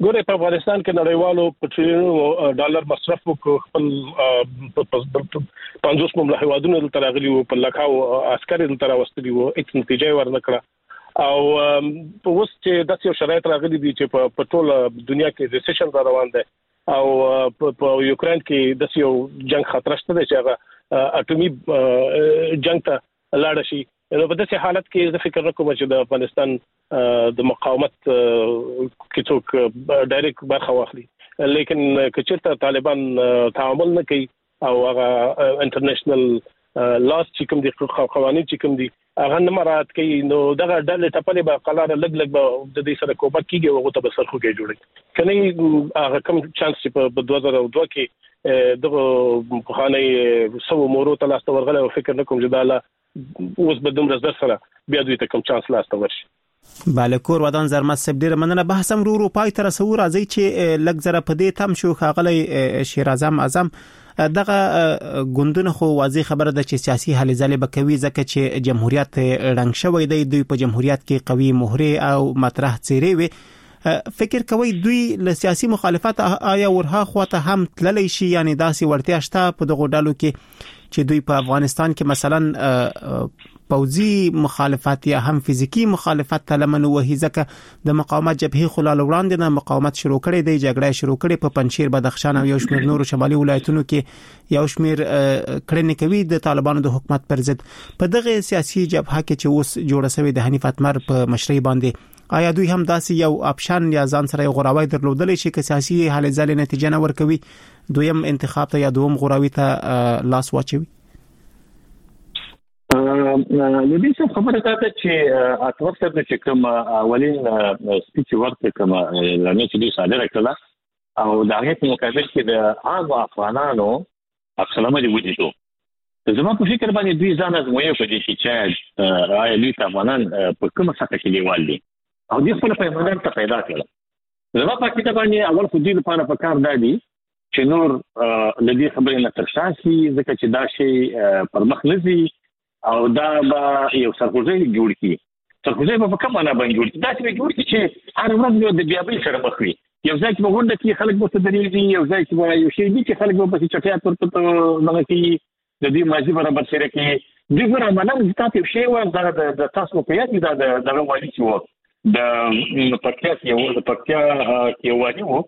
Speaker 11: ګوره په افغانستان کې نړیوالو په ټریلیونو ډالر مصرف وکړ خپل پنځوس مملکت هیوادونو دلته راغلي وو په لکاو عسكر دلته راوستلي وو هیڅ نتیجه ورنکړه او په اوس چې د څو شرایط راغلي دي چې په ټول دنیا کې ریسیشن را روان دی او په یوکرين کې د څو جنگ خطر شته چې هغه اټومي جنگ ته لاړ شي نو په داسې حالت کې زه فکر کوم چې د افغانستان د مقاومت کې څوک ډایرکټ برخه واخلي لیکن کچېرته طالبان تعامل نه کوي او هغه انټرنیشنل لاس چې کوم دي قوانين چې کوم دي هغه نه مراعات کوي نو دغه ډلې ټپلې به قلاره لګ لګ به د دې سره کومک کیږي او ته به سرخوږي جوړي کني هغه کوم چانس چې په دوه زره دوه کې دغه په خانه سو مورو ته لاس ورغله او فکر نکوم چې دا اوس به دومره زر سره بیا دوی ته کوم چانس لاس ورشي
Speaker 9: بله کور ودان زرمت سب ډیر مننه بحث هم رو رو پای تر سو راځي چې لګ زره په دې تم شو خاغلی شیر اعظم اعظم دغه ګوندونه خو واضح خبره ده چې سیاسي هلې ځلې به کوي ځکه چې جمهوریت رنګ شوی دی دوی په جمهوریت کې قوي مهره او مطرح څیرې وي فکر کوي دوی له سیاسي مخالفت آیا ورها خواته هم تللی شي یعنی داسې ورتیا شته په دغه ډالو کې چې دوی په افغانستان کې مثلا پوځي مخالفت یا هم فزیکی مخالفت تلمن وهي ځکه د مقاومت جبهه خلال وړاندې نه مقاومت شروع کړي دی جګړه شروع کړي په پنځیر بدخشان او یو شمېر نورو شمالي ولایتونو کې یو شمېر کړنې کوي د طالبانو د حکومت پر ضد په دغه سیاسي جبهه کې چې اوس جوړه شوې د حنیف اتمر په مشرۍ باندې آیا دوی هم داسې یو اپشن یا ځان سره یو غوراوی درلودلی شي چې سیاسي هلې ځلې نتیجه نه ورکوي دویم انتخاب ته یا دوم غوراوی ته لاس واچوي
Speaker 5: نو دې څه خبره ده چې اتوار صاحب چې کوم اولین سپیچ ورته کوم لنه چې دې صادره کړه او دا هغه په مقابل کې د عام افغانانو اصلامه دی وجودو زما په فکر باندې دوی ځان از مویو په دې چې راي لوي افغانان په کومه سطح کې دیوال دي او دې خپل پیغامونه ته پیدا کړل زما په کې باندې اول خو دې لپاره په کار دی چې نور لدی خبرې نه ترشاسي ځکه چې دا شی پر مخ نزي او دا به یو سرخوږی جوړ کی سرخوږی په کومه نه باندې جوړ کی دا چې جوړ کی چې هر ورځ د بیابل سره مخ وي یو ځای کې وګورئ چې خلک به تدریجي یو ځای کې یو شی دي چې خلک به په چټیات ورته دغه کې د دې ماضي برابر سره کې د ګور عملان ستاسو شی و د تاسو په یاد دا د والی چې و د پکتیا یو د پکتیا کې وایي وو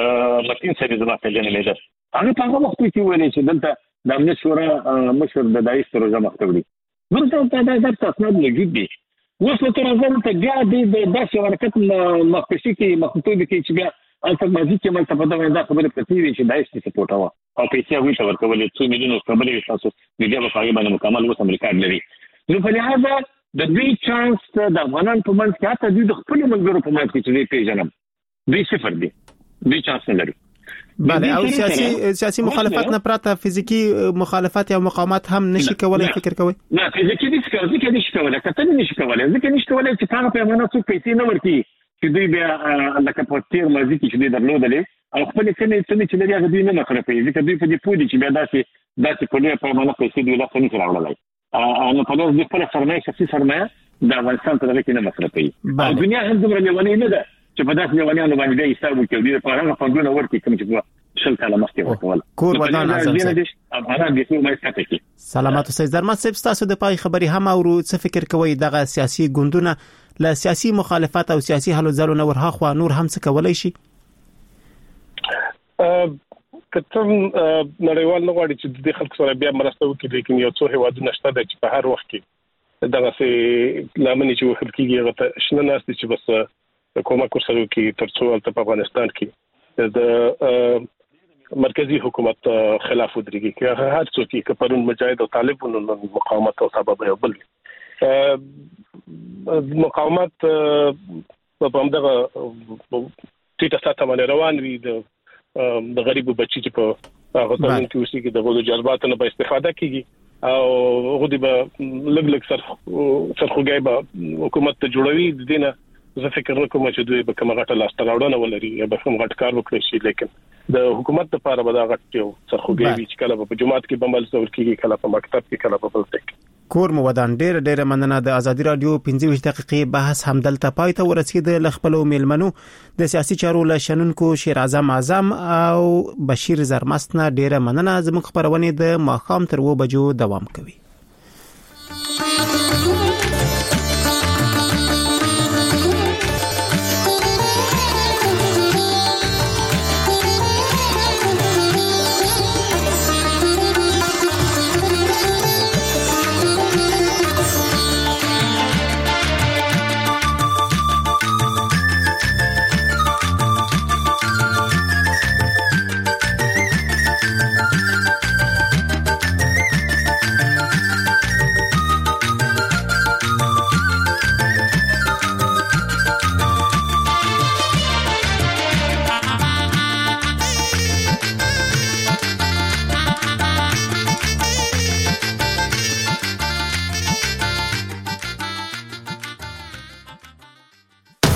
Speaker 5: متین سره زما په لنه لیدل هغه په هغه وخت کې ویل چې دلته د امنیت شورا مشر د دایښ سره زما مختوړي ورته دا د تاسو نه لګیدي وسله تر ځان ته ګادي د داسې حرکت مخکشي کې مخطوبه کې چې بیا البته مازی کې مل ته په دغه دا خبره پتی وی چې دایښ څه سپورټاوه او پیسې وي تور کولې څو میلیونو خبرې تاسو میډیا په هغه باندې مکمل وسه امریکا لري نو په لحاظه د دوی چانس د افغانان په منځ کې حتی دوی د خپل ملګرو په منځ کې چې پیژنم دوی صفر دي دوی چانس نه لري
Speaker 9: بله او سیاسي سیاسي مخالفت نه پراته فزیکی مخالفت یا مقاومت هم نشي کولای فکر کوي
Speaker 5: نه فزیکی دي څه کوي کې نشي کولای کته نشي کولای ځکه نشي کولای چې هغه په معنا څه پیسې نه ورتي چې دوی بیا لکه په تیر مازی کې چې دوی درلودلې او خپل څه نه چې لري هغه دوی نه مخرفي ځکه دوی په دې پوډي چې بیا داسې داسې کولای په معنا پیسې دوی لا څه نه راوړلای نو په لور د خپل سرمایه شخصي سرمایه د افغانستان په دغه کې نه مصرفي او دنیا هم دومره لیونی نه ده چې په داسې لیونیانو باندې د حساب وکړي د پاره په ډول ورته کوم چې شل کاله مخکې وکول
Speaker 9: کور ودان اعظم
Speaker 5: افغانان د ټول مې ستاسو کې
Speaker 9: سلامات اوسئ درمت صاحب تاسو د پای خبري هم او څه فکر کوي دغه سیاسي ګوندونه له سیاسي مخالفت او سیاسي حل زلو نه ورها خو نور هم څه کولای شي
Speaker 11: کتم نړیوال نه غواړي چې د خلکو سره بیا مرسته وکړي لیکن یو څو هیوادونه شته چې په هر وخت کې دغه سي لامل چې وخت کېږي هغه شنه ناس چې بس کومک ورسره کې ترڅو په افغانستان کې د مرکزی حکومت خلاف ودرېږي چې هر څوک چې پرون مجاهد او طالبانو مقاومت او سبب یو بل مقاومت په همدغه ټیټه سطح باندې روان وي د د غریب بچی چې په هغه ځای کې اوسېږي د غوډو جذباتو نه په استفاده کیږي او غوډي به لګ لګ سر سرخوږی به حکومت ته جوړوي د دینه زه فکر وکم چې دوی به کوم غټه لاسته راوړنه ولري یا به کوم غټ کار وکړي شي لیکن د حکومت لپاره به دا غټ یو سرخوږی وي چې کله په جماعت کې بمبل څور کیږي کله په مکتب کې کله په بل ځای کې
Speaker 9: کور مو ودان ډېر ډېر مننه. د ازادي رادیو پنځه ویشت دقیقې بحث همدلته پای ته ورسید. ل خپل میلمنو د سیاسي چارو له شنونکو شیر اعظم اعظم او بشیر زرمست نه ډېر مننه. زموږ خبرونه د ماخام تر و بجو دوام کوي.